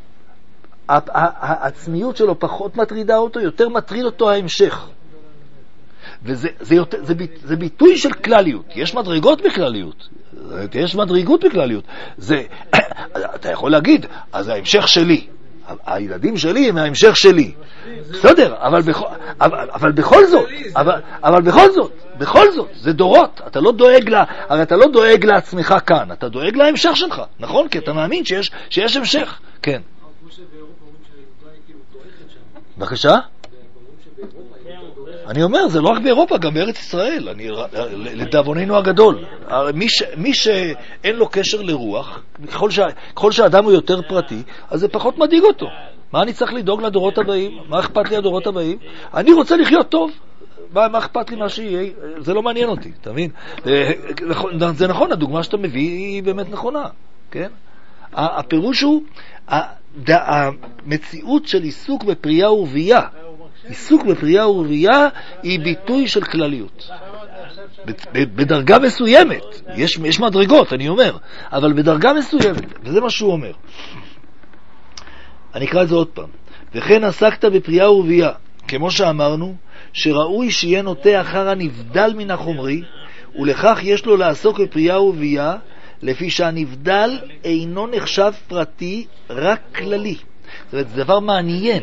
העצמיות שלו פחות מטרידה אותו, יותר מטריד אותו ההמשך. וזה זה יותר, זה, זה ביטוי של כלליות. יש מדרגות בכלליות. יש מדרגות בכלליות. זה, אתה יכול להגיד, אז ההמשך שלי, הילדים שלי הם ההמשך שלי. בסדר, אבל בכל, אבל, אבל בכל זאת, אבל, אבל בכל זאת, בכל זאת, זה דורות. אתה לא דואג לה, הרי אתה לא דואג לעצמך כאן, אתה דואג להמשך שלך, נכון? כי אתה מאמין שיש, שיש המשך. כן. בבקשה? אני אומר, זה לא רק באירופה, גם בארץ ישראל, אני, לדאבוננו הגדול. מי, ש, מי שאין לו קשר לרוח, ככל, שה, ככל שהאדם הוא יותר פרטי, אז זה פחות מדאיג אותו. מה אני צריך לדאוג לדורות הבאים? מה אכפת לי הדורות הבאים? אני רוצה לחיות טוב. מה, מה אכפת לי מה שיהיה? זה לא מעניין אותי, אתה מבין? זה נכון, הדוגמה שאתה מביא היא באמת נכונה, כן? הפירוש הוא, המציאות של עיסוק בפרייה ורבייה, עיסוק בפרייה ורבייה היא ביטוי של כלליות. בדרגה מסוימת, יש, יש מדרגות, אני אומר, אבל בדרגה מסוימת, וזה מה שהוא אומר. אני אקרא את זה עוד פעם. וכן עסקת בפרייה ורבייה, כמו שאמרנו, שראוי שיהיה נוטה אחר הנבדל מן החומרי, ולכך יש לו לעסוק בפרייה ורבייה, לפי שהנבדל אינו נחשב פרטי, רק כללי. זאת אומרת, זה דבר מעניין,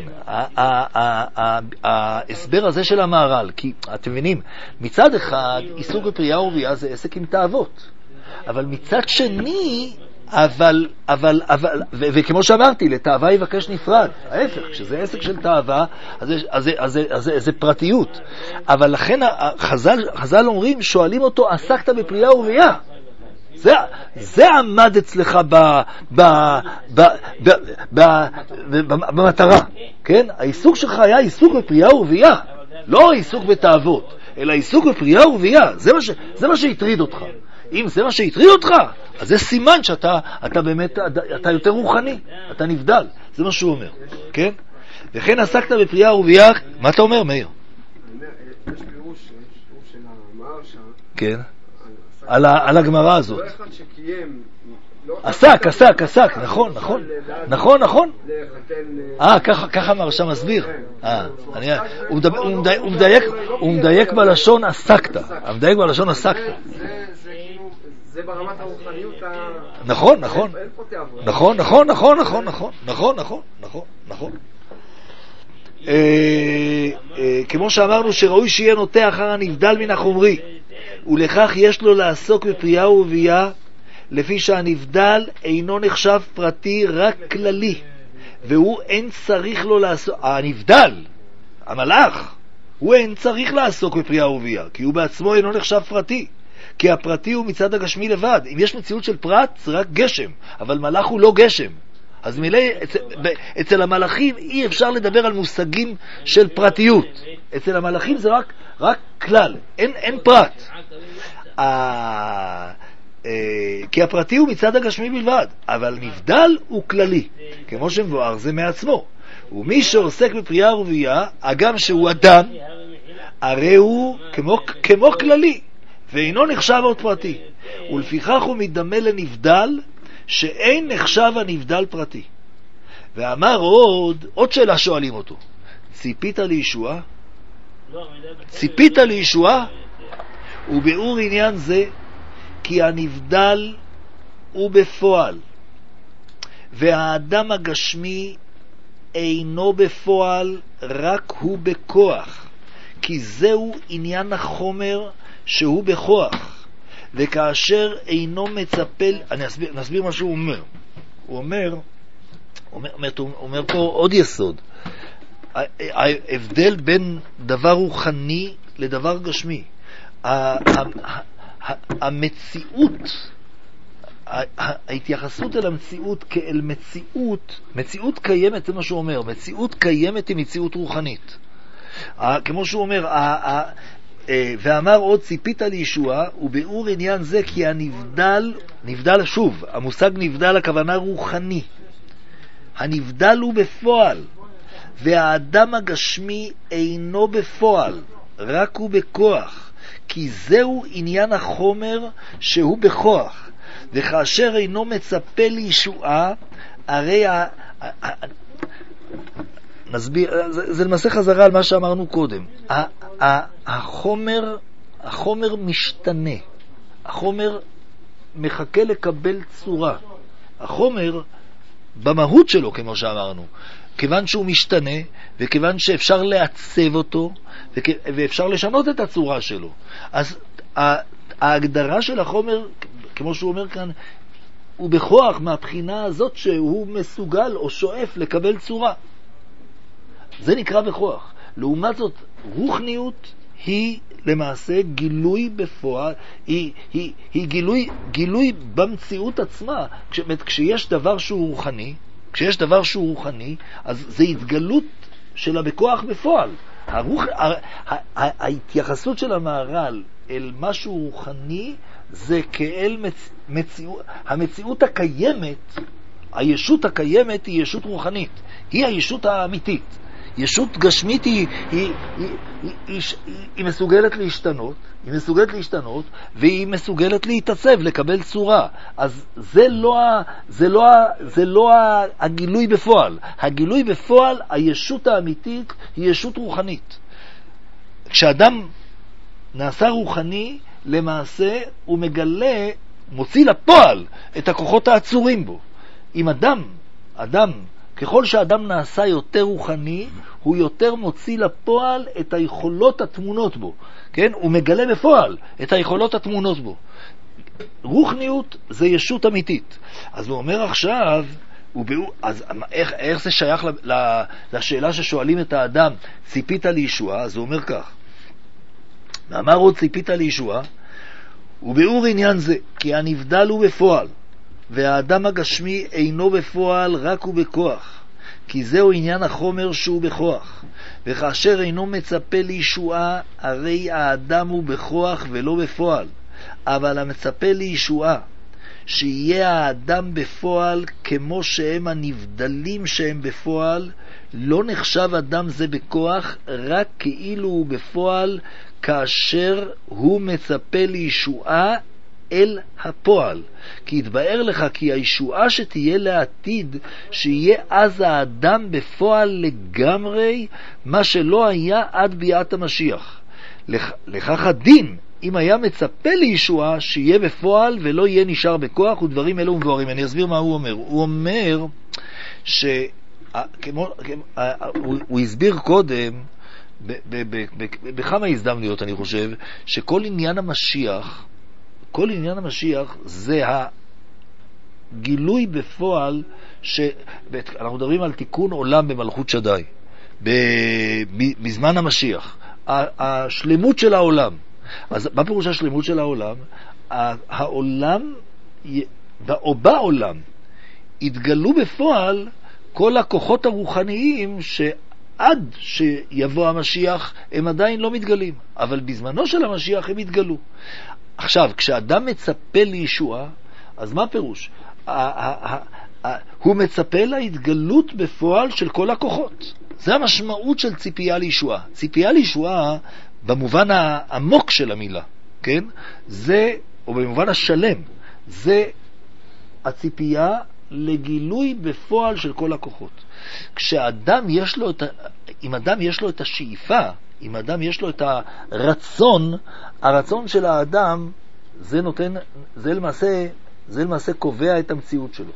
ההסבר הזה של המהר"ל, כי אתם מבינים, מצד אחד, עיסוק בפרייה ורבייה זה עסק עם תאוות, אבל מצד שני, אבל, אבל, אבל, ו- וכמו שאמרתי, לתאווה יבקש נפרד. ההפך, כשזה עסק של תאווה, אז, אז, אז, אז, אז זה פרטיות. אבל לכן חז"ל, חז"ל אומרים, שואלים אותו, עסקת בפרייה ורבייה? זה, זה עמד אצלך ב, ב, ב, ב, ב, ב, במטרה, כן? העיסוק שלך היה עיסוק בפרייה ורבייה, לא עיסוק בתאוות, אלא עיסוק בפרייה ורבייה. זה מה ש, זה מה שהטריד אותך. אם זה מה שהטריד אותך, אז זה סימן שאתה אתה באמת, אתה יותר רוחני, אתה נבדל. זה מה שהוא אומר, כן? וכן עסקת בפרייה ורבייה, מה אתה אומר, מאיר? יש פירוש של המאמר שם. כן. על הגמרא הזאת. לא אחד שקיים. עסק, עסק, עסק, נכון, נכון, נכון, נכון. אה, ככה המרש"ם מסביר. הוא מדייק בלשון עסקת. הוא מדייק בלשון עסקת. זה ברמת הרוחניות. נכון, נכון. נכון, נכון, נכון, נכון, נכון, נכון, נכון, נכון, נכון. כמו שאמרנו שראוי שיהיה נוטה אחר הנבדל מן החומרי, ולכך יש לו לעסוק בפרייה ורבייה, לפי שהנבדל אינו נחשב פרטי, רק כללי, והוא אין צריך לו לעסוק, הנבדל, המלאך, הוא אין צריך לעסוק בפרייה ורבייה, כי הוא בעצמו אינו נחשב פרטי, כי הפרטי הוא מצד הגשמי לבד. אם יש מציאות של פרט, זה רק גשם, אבל מלאך הוא לא גשם. אז מילי, אצל, אצל המלאכים אי אפשר לדבר על מושגים של פרטיות. אצל המלאכים זה רק, רק כלל, אין, אין פרט. ה... כי הפרטי הוא מצד הגשמי בלבד, אבל נבדל הוא כללי, כמו שמבואר זה מעצמו. ומי שעוסק בפרייה ורבייה, אגם שהוא אדם, הרי הוא כמו, כמו כללי, ואינו נחשב עוד פרטי, ולפיכך הוא מתדמה לנבדל, שאין נחשב הנבדל פרטי. ואמר עוד, עוד שאלה שואלים אותו, ציפית לישועה? ציפית לישועה? וביאור עניין זה, כי הנבדל הוא בפועל, והאדם הגשמי אינו בפועל, רק הוא בכוח, כי זהו עניין החומר שהוא בכוח, וכאשר אינו מצפל, אני אסביר, נסביר מה שהוא אומר. הוא אומר, אומר, אומר, אומר פה עוד יסוד, ההבדל בין דבר רוחני לדבר גשמי. המציאות, ההתייחסות אל המציאות כאל מציאות, מציאות קיימת, זה מה שהוא אומר, מציאות קיימת היא מציאות רוחנית. כמו שהוא אומר, ואמר עוד, ציפית לישועה, וביאור עניין זה כי הנבדל, נבדל שוב, המושג נבדל הכוונה רוחני, הנבדל הוא בפועל, והאדם הגשמי אינו בפועל, רק הוא בכוח, כי זהו עניין החומר שהוא בכוח, וכאשר אינו מצפה לישועה, הרי ה... נסביר, זה, זה למעשה חזרה על מה שאמרנו קודם. החומר, החומר משתנה, החומר מחכה לקבל צורה. החומר במהות שלו, כמו שאמרנו, כיוון שהוא משתנה, וכיוון שאפשר לעצב אותו, ואפשר לשנות את הצורה שלו. אז ההגדרה של החומר, כמו שהוא אומר כאן, הוא בכוח מהבחינה הזאת שהוא מסוגל או שואף לקבל צורה. זה נקרא בכוח. לעומת זאת, רוחניות היא למעשה גילוי בפועל, היא, היא, היא גילוי, גילוי במציאות עצמה. כש, כשיש דבר שהוא רוחני, כשיש דבר שהוא רוחני, אז זה התגלות שלה בכוח בפועל. הרוח, ה, ה, ה, ההתייחסות של המהר"ל אל משהו רוחני זה כאל מצ, מציאות, המציאות הקיימת, הישות הקיימת היא ישות רוחנית, היא הישות האמיתית. ישות גשמית היא, היא, היא, היא, היא, היא מסוגלת להשתנות, היא מסוגלת להשתנות, והיא מסוגלת להתעצב, לקבל צורה. אז זה לא, זה לא, זה לא הגילוי בפועל. הגילוי בפועל, הישות האמיתית היא ישות רוחנית. כשאדם נעשה רוחני, למעשה הוא מגלה, מוציא לפועל את הכוחות העצורים בו. אם אדם, אדם ככל שהאדם נעשה יותר רוחני, הוא יותר מוציא לפועל את היכולות התמונות בו. כן? הוא מגלה בפועל את היכולות התמונות בו. רוחניות זה ישות אמיתית. אז הוא אומר עכשיו, אז איך, איך זה שייך לשאלה ששואלים את האדם, ציפית לישועה? אז הוא אומר כך, מאמר עוד ציפית לישועה, וביאור עניין זה, כי הנבדל הוא בפועל, והאדם הגשמי אינו בפועל רק הוא בכוח, כי זהו עניין החומר שהוא בכוח, וכאשר אינו מצפה לישועה, הרי האדם הוא בכוח ולא בפועל, אבל המצפה לישועה, שיהיה האדם בפועל כמו שהם הנבדלים שהם בפועל, לא נחשב אדם זה בכוח, רק כאילו הוא בפועל, כאשר הוא מצפה לישועה אל הפועל. כי יתבאר לך כי הישועה שתהיה לעתיד, שיהיה אז האדם בפועל לגמרי, מה שלא היה עד ביאת המשיח. לכ- לכך הדין, אם היה מצפה לישועה, שיהיה בפועל ולא יהיה נשאר בכוח, ודברים אלו ומבוארים. אני אסביר מה הוא אומר. הוא אומר ש... כמו, הוא, הוא הסביר קודם, ב, ב, ב, ב, בכמה הזדמנויות אני חושב, שכל עניין המשיח, כל עניין המשיח זה הגילוי בפועל, שאנחנו מדברים על תיקון עולם במלכות שדי, בזמן המשיח, השלמות של העולם. אז מה פירוש השלמות של העולם? העולם, או בעולם, התגלו בפועל כל הכוחות הרוחניים שעד שיבוא המשיח הם עדיין לא מתגלים, אבל בזמנו של המשיח הם התגלו. עכשיו, כשאדם מצפה לישועה, אז מה פירוש? הוא מצפה להתגלות בפועל של כל הכוחות. זה המשמעות של ציפייה לישועה. ציפייה לישועה במובן העמוק של המילה, כן? זה, או במובן השלם, זה הציפייה לגילוי בפועל של כל הכוחות. כשאדם יש לו את, אם אדם יש לו את השאיפה, אם אדם יש לו את הרצון, הרצון של האדם, זה נותן, זה למעשה, זה למעשה קובע את המציאות שלו.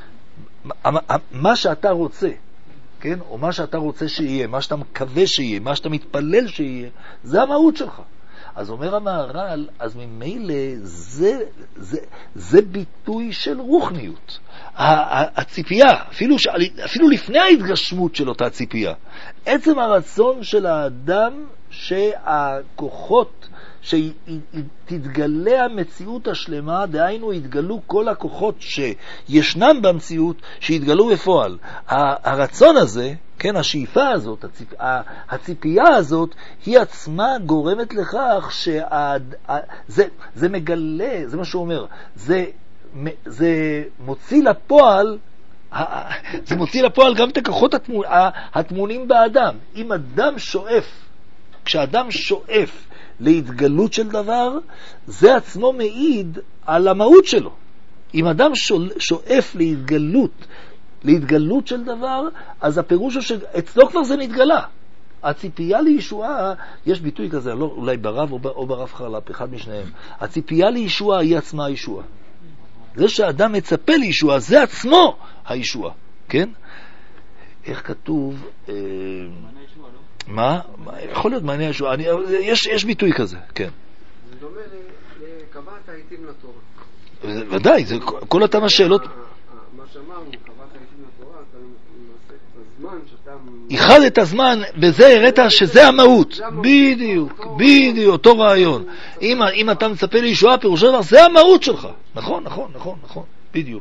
מה שאתה רוצה, כן? או מה שאתה רוצה שיהיה, מה שאתה מקווה שיהיה, מה שאתה מתפלל שיהיה, זה המהות שלך. אז אומר המהר"ל, אז ממילא זה, זה, זה ביטוי של רוחניות. הציפייה, אפילו, אפילו לפני ההתגשמות של אותה ציפייה, עצם הרצון של האדם שהכוחות, שתתגלה המציאות השלמה, דהיינו יתגלו כל הכוחות שישנם במציאות, שיתגלו בפועל. הרצון הזה, כן, השאיפה הזאת, הציפ... הציפייה הזאת, היא עצמה גורמת לכך שזה זה מגלה, זה מה שהוא אומר, זה, זה מוציא לפועל, זה מוציא לפועל גם את הכוחות התמונ... התמונים באדם. אם אדם שואף, כשאדם שואף להתגלות של דבר, זה עצמו מעיד על המהות שלו. אם אדם שואף להתגלות, להתגלות של דבר, אז הפירוש הוא שאצלו כבר זה נתגלה. הציפייה לישועה, יש ביטוי כזה, לא, אולי ברב או, או ברב חרל"פ, אחד משניהם. הציפייה לישועה היא עצמה הישועה. זה שאדם מצפה לישועה, זה עצמו הישועה. כן? איך כתוב... אה, מה? יכול להיות מעניין ישועה. אני, יש, יש ביטוי כזה, כן. זה דומה לקבעת העיתים לתורה. ודאי, זה כל אותם השאלות... מה שאמרנו, קבעת העיתים לתורה, אתה מנסה את הזמן שאתה... איחד את הזמן, בזה הראת שזה המהות. בדיוק, בדיוק, אותו רעיון. אם אתה מצפה לישועה, פירושו דבר, זה המהות שלך. נכון, נכון, נכון, נכון, בדיוק.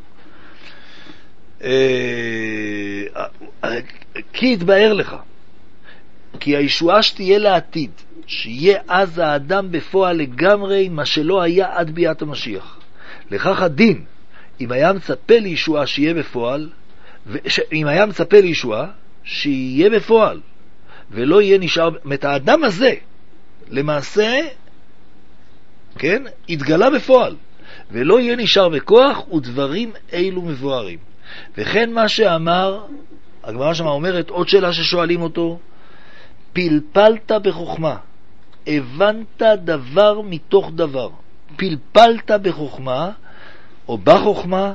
כי יתבאר לך, כי הישועה שתהיה לעתיד, שיהיה אז האדם בפועל לגמרי, מה שלא היה עד ביאת המשיח. לכך הדין, אם היה מצפה לישועה שיהיה בפועל, וש... אם היה מצפה לישועה שיהיה בפועל, ולא יהיה נשאר, את האדם הזה, למעשה, כן, התגלה בפועל, ולא יהיה נשאר בכוח, ודברים אילו מבוארים. וכן מה שאמר, הגמרא שמה אומרת, עוד שאלה ששואלים אותו, פלפלת בחוכמה, הבנת דבר מתוך דבר. פלפלת בחוכמה, או בחוכמה,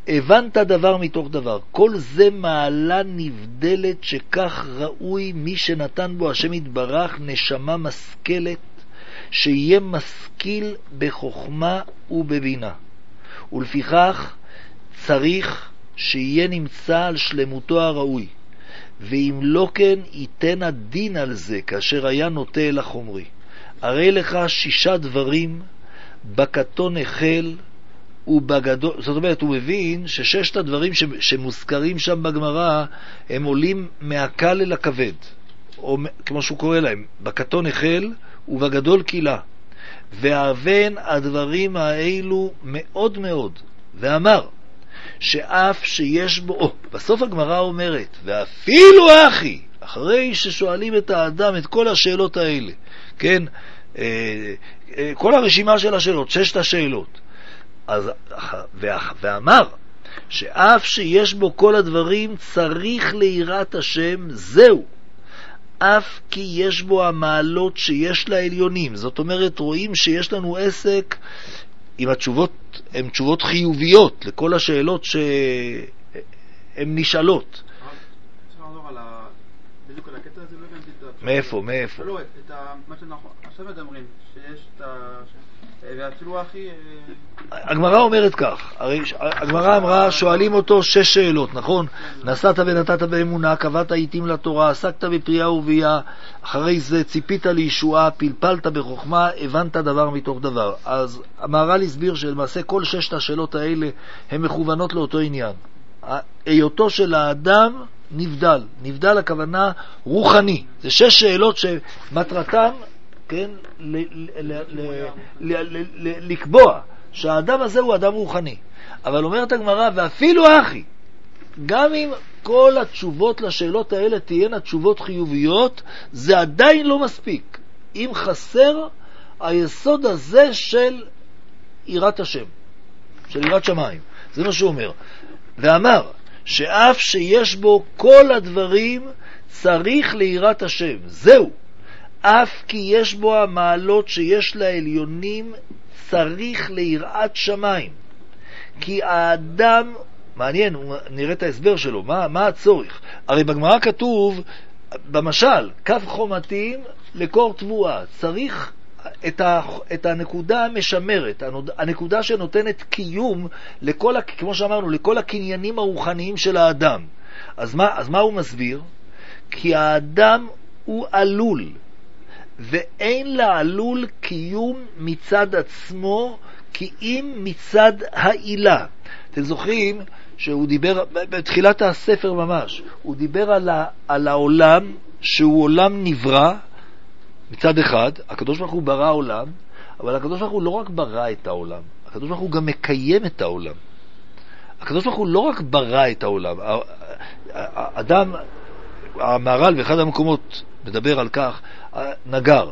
הבנת דבר מתוך דבר. כל זה מעלה נבדלת שכך ראוי מי שנתן בו השם יתברך נשמה משכלת, שיהיה משכיל בחוכמה ובבינה. ולפיכך צריך שיהיה נמצא על שלמותו הראוי, ואם לא כן ייתן הדין על זה כאשר היה נוטה אל החומרי. הרי לך שישה דברים בקטון החל ובגדול. זאת אומרת, הוא מבין שששת הדברים ש... שמוזכרים שם בגמרא הם עולים מהקל אל הכבד, או כמו שהוא קורא להם, בקטון החל ובגדול קילה. והאבן הדברים האלו מאוד מאוד, ואמר שאף שיש בו, או, בסוף הגמרא אומרת, ואפילו אחי, אחרי ששואלים את האדם את כל השאלות האלה, כן, אה, אה, כל הרשימה של השאלות, ששת השאלות, אז, ואמר שאף שיש בו כל הדברים צריך ליראת השם, זהו, אף כי יש בו המעלות שיש לעליונים. זאת אומרת, רואים שיש לנו עסק עם התשובות, הן תשובות חיוביות לכל השאלות שהן נשאלות. אפשר לעזור על ה... בדיוק על הקטע הזה, לא הבנתי את ה... מאיפה, מאיפה? לא, את ה... מה שאנחנו עכשיו מדברים, שיש את ה... ואפילו הכי... הגמרא אומרת כך, הרי הגמרא אמרה, שואלים אותו שש שאלות, נכון? נסעת ונתת באמונה, קבעת עיתים לתורה, עסקת בפרייה ורבייה, אחרי זה ציפית לישועה, פלפלת בחוכמה, הבנת דבר מתוך דבר. אז המהר"ל הסביר שלמעשה כל ששת השאלות האלה הן מכוונות לאותו עניין. היותו של האדם נבדל, נבדל הכוונה רוחני. זה שש שאלות שמטרתן, כן, לקבוע שהאדם הזה הוא אדם רוחני. אבל אומרת הגמרא, ואפילו אחי, גם אם כל התשובות לשאלות האלה תהיינה תשובות חיוביות, זה עדיין לא מספיק. אם חסר היסוד הזה של יראת השם, של יראת שמיים. זה מה שהוא אומר. ואמר שאף שיש בו כל הדברים צריך ליראת השם. זהו. אף כי יש בו המעלות שיש לעליונים צריך ליראת שמיים. כי האדם, מעניין, נראה את ההסבר שלו, מה, מה הצורך? הרי בגמרא כתוב, במשל, קו חומתים לקור תבואה. צריך את, ה, את הנקודה המשמרת, הנקודה שנותנת קיום לכל, כמו שאמרנו, לכל הקניינים הרוחניים של האדם. אז מה, אז מה הוא מסביר? כי האדם הוא עלול, ואין לעלול קיום מצד עצמו, כי אם מצד העילה. אתם זוכרים שהוא דיבר, בתחילת הספר ממש, הוא דיבר על, ה, על העולם, שהוא עולם נברא, מצד אחד, הקדוש ברוך הוא ברא העולם, אבל הקדוש ברוך הוא לא רק ברא את העולם, הקדוש ברוך הוא גם מקיים את העולם. הקדוש ברוך הוא לא רק ברא את העולם, האדם, המהר"ל באחד המקומות מדבר על כך, נגר,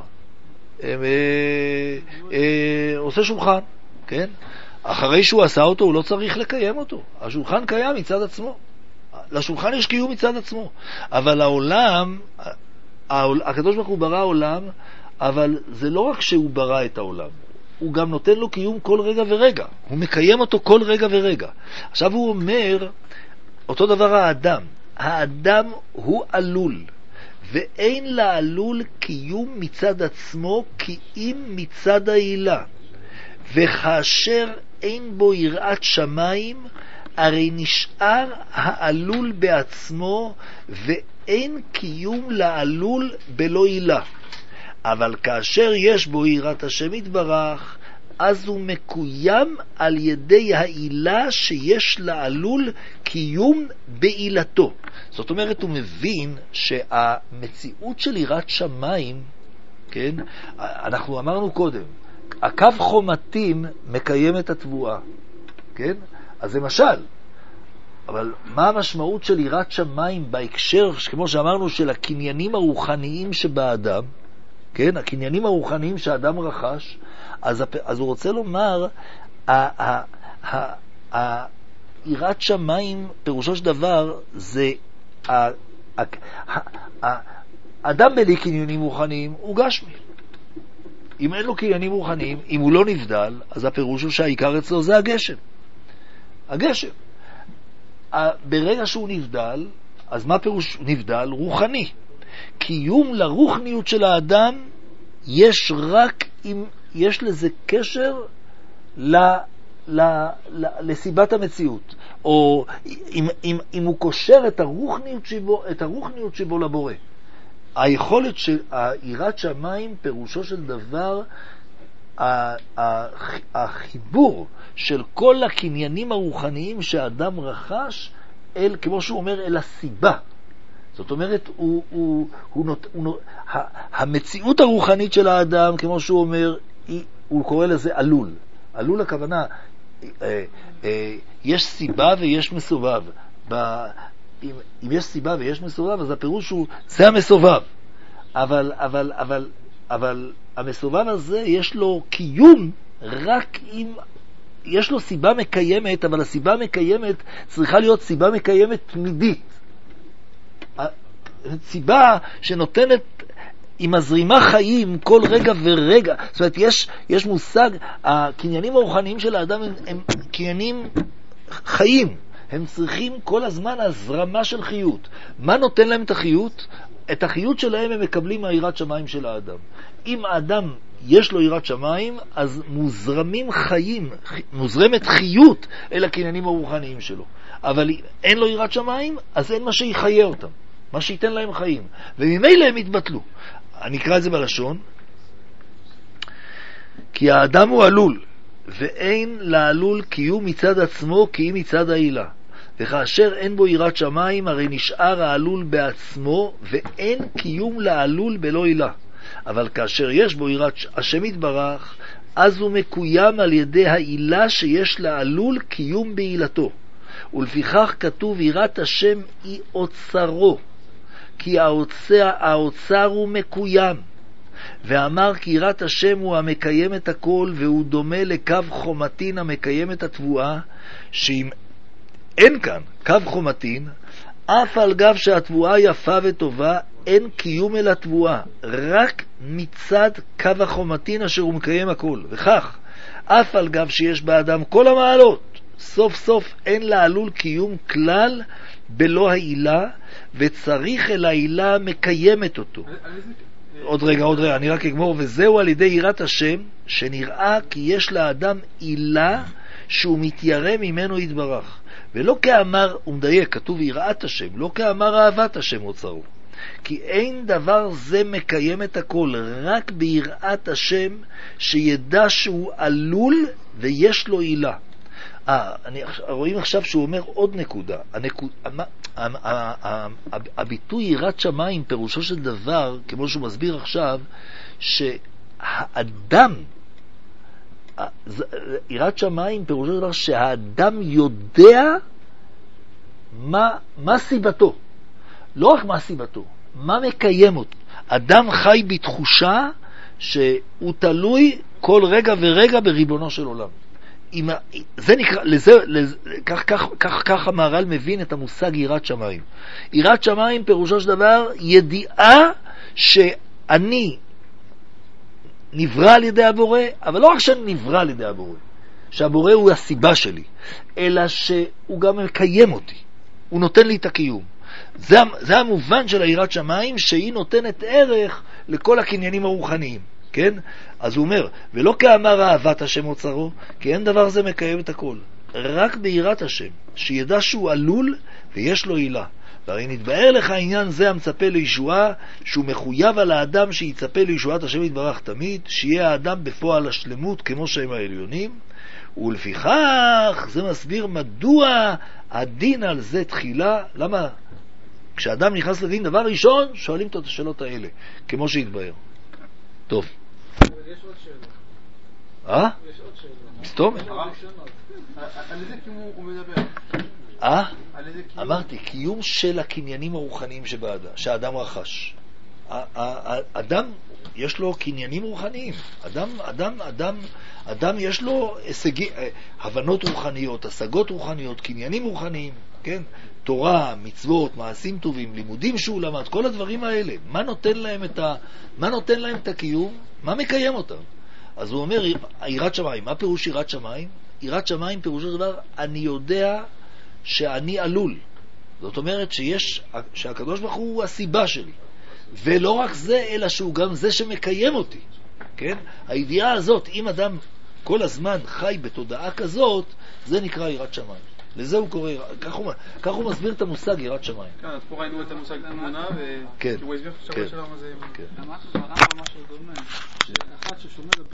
עושה שולחן, כן? אחרי שהוא עשה אותו הוא לא צריך לקיים אותו, השולחן קיים מצד עצמו, לשולחן יש קיום מצד עצמו, אבל העולם, הקדוש ברוך הוא ברא העולם, אבל זה לא רק שהוא ברא את העולם, הוא גם נותן לו קיום כל רגע ורגע, הוא מקיים אותו כל רגע ורגע. עכשיו הוא אומר, אותו דבר האדם, האדם הוא עלול, ואין לעלול קיום מצד עצמו, כי אם מצד העילה. וכאשר אין בו יראת שמיים, הרי נשאר העלול בעצמו, ואין קיום לעלול בלא עילה. אבל כאשר יש בו יראת השם יתברך, אז הוא מקוים על ידי העילה שיש לעלול קיום בעילתו. זאת אומרת, הוא מבין שהמציאות של יראת שמיים, כן, אנחנו אמרנו קודם, הקו חומתים מקיים את התבואה, כן? אז למשל, אבל מה המשמעות של יראת שמיים בהקשר, כמו שאמרנו, של הקניינים הרוחניים שבאדם, כן? הקניינים הרוחניים שהאדם רכש, אז, אז הוא רוצה לומר, יראת שמיים, פירושו של דבר, זה האדם בלי קניינים רוחניים הוא גשמי. אם אין לו קניינים רוחניים, אם הוא לא נבדל, אז הפירוש הוא שהעיקר אצלו זה הגשם. הגשם. ברגע שהוא נבדל, אז מה פירוש נבדל? רוחני. קיום לרוחניות של האדם יש רק אם יש לזה קשר ל, ל, ל, לסיבת המציאות, או אם, אם, אם הוא קושר את הרוחניות שבו, את הרוחניות שבו לבורא. היכולת של יראת שמיים פירושו של דבר החיבור של כל הקניינים הרוחניים שהאדם רכש אל, כמו שהוא אומר, אל הסיבה. זאת אומרת, הוא, הוא, הוא נות, הוא נות, המציאות הרוחנית של האדם, כמו שהוא אומר, היא, הוא קורא לזה עלול. עלול הכוונה, אה, אה, יש סיבה ויש מסובב. ב, אם, אם יש סיבה ויש מסובב, אז הפירוש הוא, זה המסובב. אבל, אבל, אבל, אבל המסובב הזה יש לו קיום רק אם יש לו סיבה מקיימת, אבל הסיבה מקיימת צריכה להיות סיבה מקיימת תמידית. סיבה שנותנת, היא מזרימה חיים כל רגע ורגע. זאת אומרת, יש, יש מושג, הקניינים הרוחניים של האדם הם, הם קניינים חיים. הם צריכים כל הזמן הזרמה של חיות. מה נותן להם את החיות? את החיות שלהם הם מקבלים מהיראת שמיים של האדם. אם האדם יש לו יראת שמיים, אז מוזרמים חיים, מוזרמת חיות אל הקניינים הרוחניים שלו. אבל אם אין לו יראת שמיים, אז אין מה שיחיה אותם, מה שייתן להם חיים. וממילא הם יתבטלו. אני אקרא את זה בלשון. כי האדם הוא עלול, ואין לעלול קיום מצד עצמו כי אם מצד העילה. וכאשר אין בו יראת שמיים, הרי נשאר העלול בעצמו, ואין קיום לעלול בלא עילה. אבל כאשר יש בו יראת השם יתברך, אז הוא מקוים על ידי העילה שיש לעלול קיום בעילתו. ולפיכך כתוב יראת השם היא אוצרו, כי האוצר, האוצר הוא מקוים. ואמר כי יראת השם הוא המקיים את הכל, והוא דומה לקו חומתין המקיים את התבואה, שאם אין כאן קו חומתין, אף על גב שהתבואה יפה וטובה, אין קיום אל התבואה, רק מצד קו החומתין אשר הוא מקיים הכל. וכך, אף על גב שיש באדם כל המעלות, סוף סוף אין לעלול קיום כלל בלא העילה, וצריך אל העילה מקיימת אותו. עוד רגע, עוד רגע, אני רק אגמור. וזהו על ידי יראת השם, שנראה כי יש לאדם עילה שהוא מתיירא ממנו יתברך. ולא כאמר, הוא מדייק, כתוב יראת השם, לא כאמר אהבת השם אוצרו. כי אין דבר זה מקיים את הכל, רק ביראת השם, שידע שהוא עלול ויש לו עילה. אה, אני, רואים עכשיו שהוא אומר עוד נקודה. הנקוד, הביטוי יראת שמיים פירושו של דבר, כמו שהוא מסביר עכשיו, שהאדם, יראת שמיים פירושו של דבר שהאדם יודע מה, מה סיבתו. לא רק מה סיבתו, מה מקיים אותו. אדם חי בתחושה שהוא תלוי כל רגע ורגע בריבונו של עולם. עם, זה נקרא, לזה, לזה, כך, כך, כך, כך המהר"ל מבין את המושג יראת שמיים. יראת שמיים פירושו של דבר ידיעה שאני נברא על ידי הבורא, אבל לא רק שאני נברא על ידי הבורא, שהבורא הוא הסיבה שלי, אלא שהוא גם מקיים אותי, הוא נותן לי את הקיום. זה, זה המובן של היראת שמיים, שהיא נותנת ערך לכל הקניינים הרוחניים. כן? אז הוא אומר, ולא כאמר אהבת השם אוצרו, כי אין דבר זה מקיים את הכל. רק ביראת השם, שידע שהוא עלול ויש לו עילה. והרי נתבאר לך העניין זה המצפה לישועה, שהוא מחויב על האדם שיצפה לישועת השם יתברך תמיד, שיהיה האדם בפועל השלמות כמו שהם העליונים, ולפיכך זה מסביר מדוע הדין על זה תחילה. למה? כשאדם נכנס לדין, דבר ראשון, שואלים את השאלות האלה, כמו שהתבאר. טוב. יש עוד שאלה. אה? יש עוד שאלה. מסתום? על איזה קיום הוא מדבר? אה? על איזה קיום? אמרתי, קיום של הקניינים הרוחניים שבאדם, שהאדם רכש. אדם, יש לו קניינים רוחניים. אדם, אדם, אדם, אדם יש לו הישגי, הבנות רוחניות, השגות רוחניות, קניינים רוחניים, כן? תורה, מצוות, מעשים טובים, לימודים שהוא למד, כל הדברים האלה. מה נותן להם את ה, מה נותן להם את הקיום? מה מקיים אותם? אז הוא אומר, יראת שמיים. מה פירוש יראת שמיים? יראת שמיים פירושו דבר, אני יודע שאני עלול. זאת אומרת שיש, שהקדוש ברוך הוא הסיבה שלי. ולא רק זה, אלא שהוא גם זה שמקיים אותי. כן? הידיעה הזאת, אם אדם כל הזמן חי בתודעה כזאת, זה נקרא יראת שמיים. לזה הוא קורא, כך הוא, כך הוא מסביר את המושג יראת שמיים. כן, אז פה ראינו את המושג תמונה, וכי הוא הסביר ששבוע שלנו זה... כן. אמרת שהרמב"ם משהו דומה, שאחד ששומר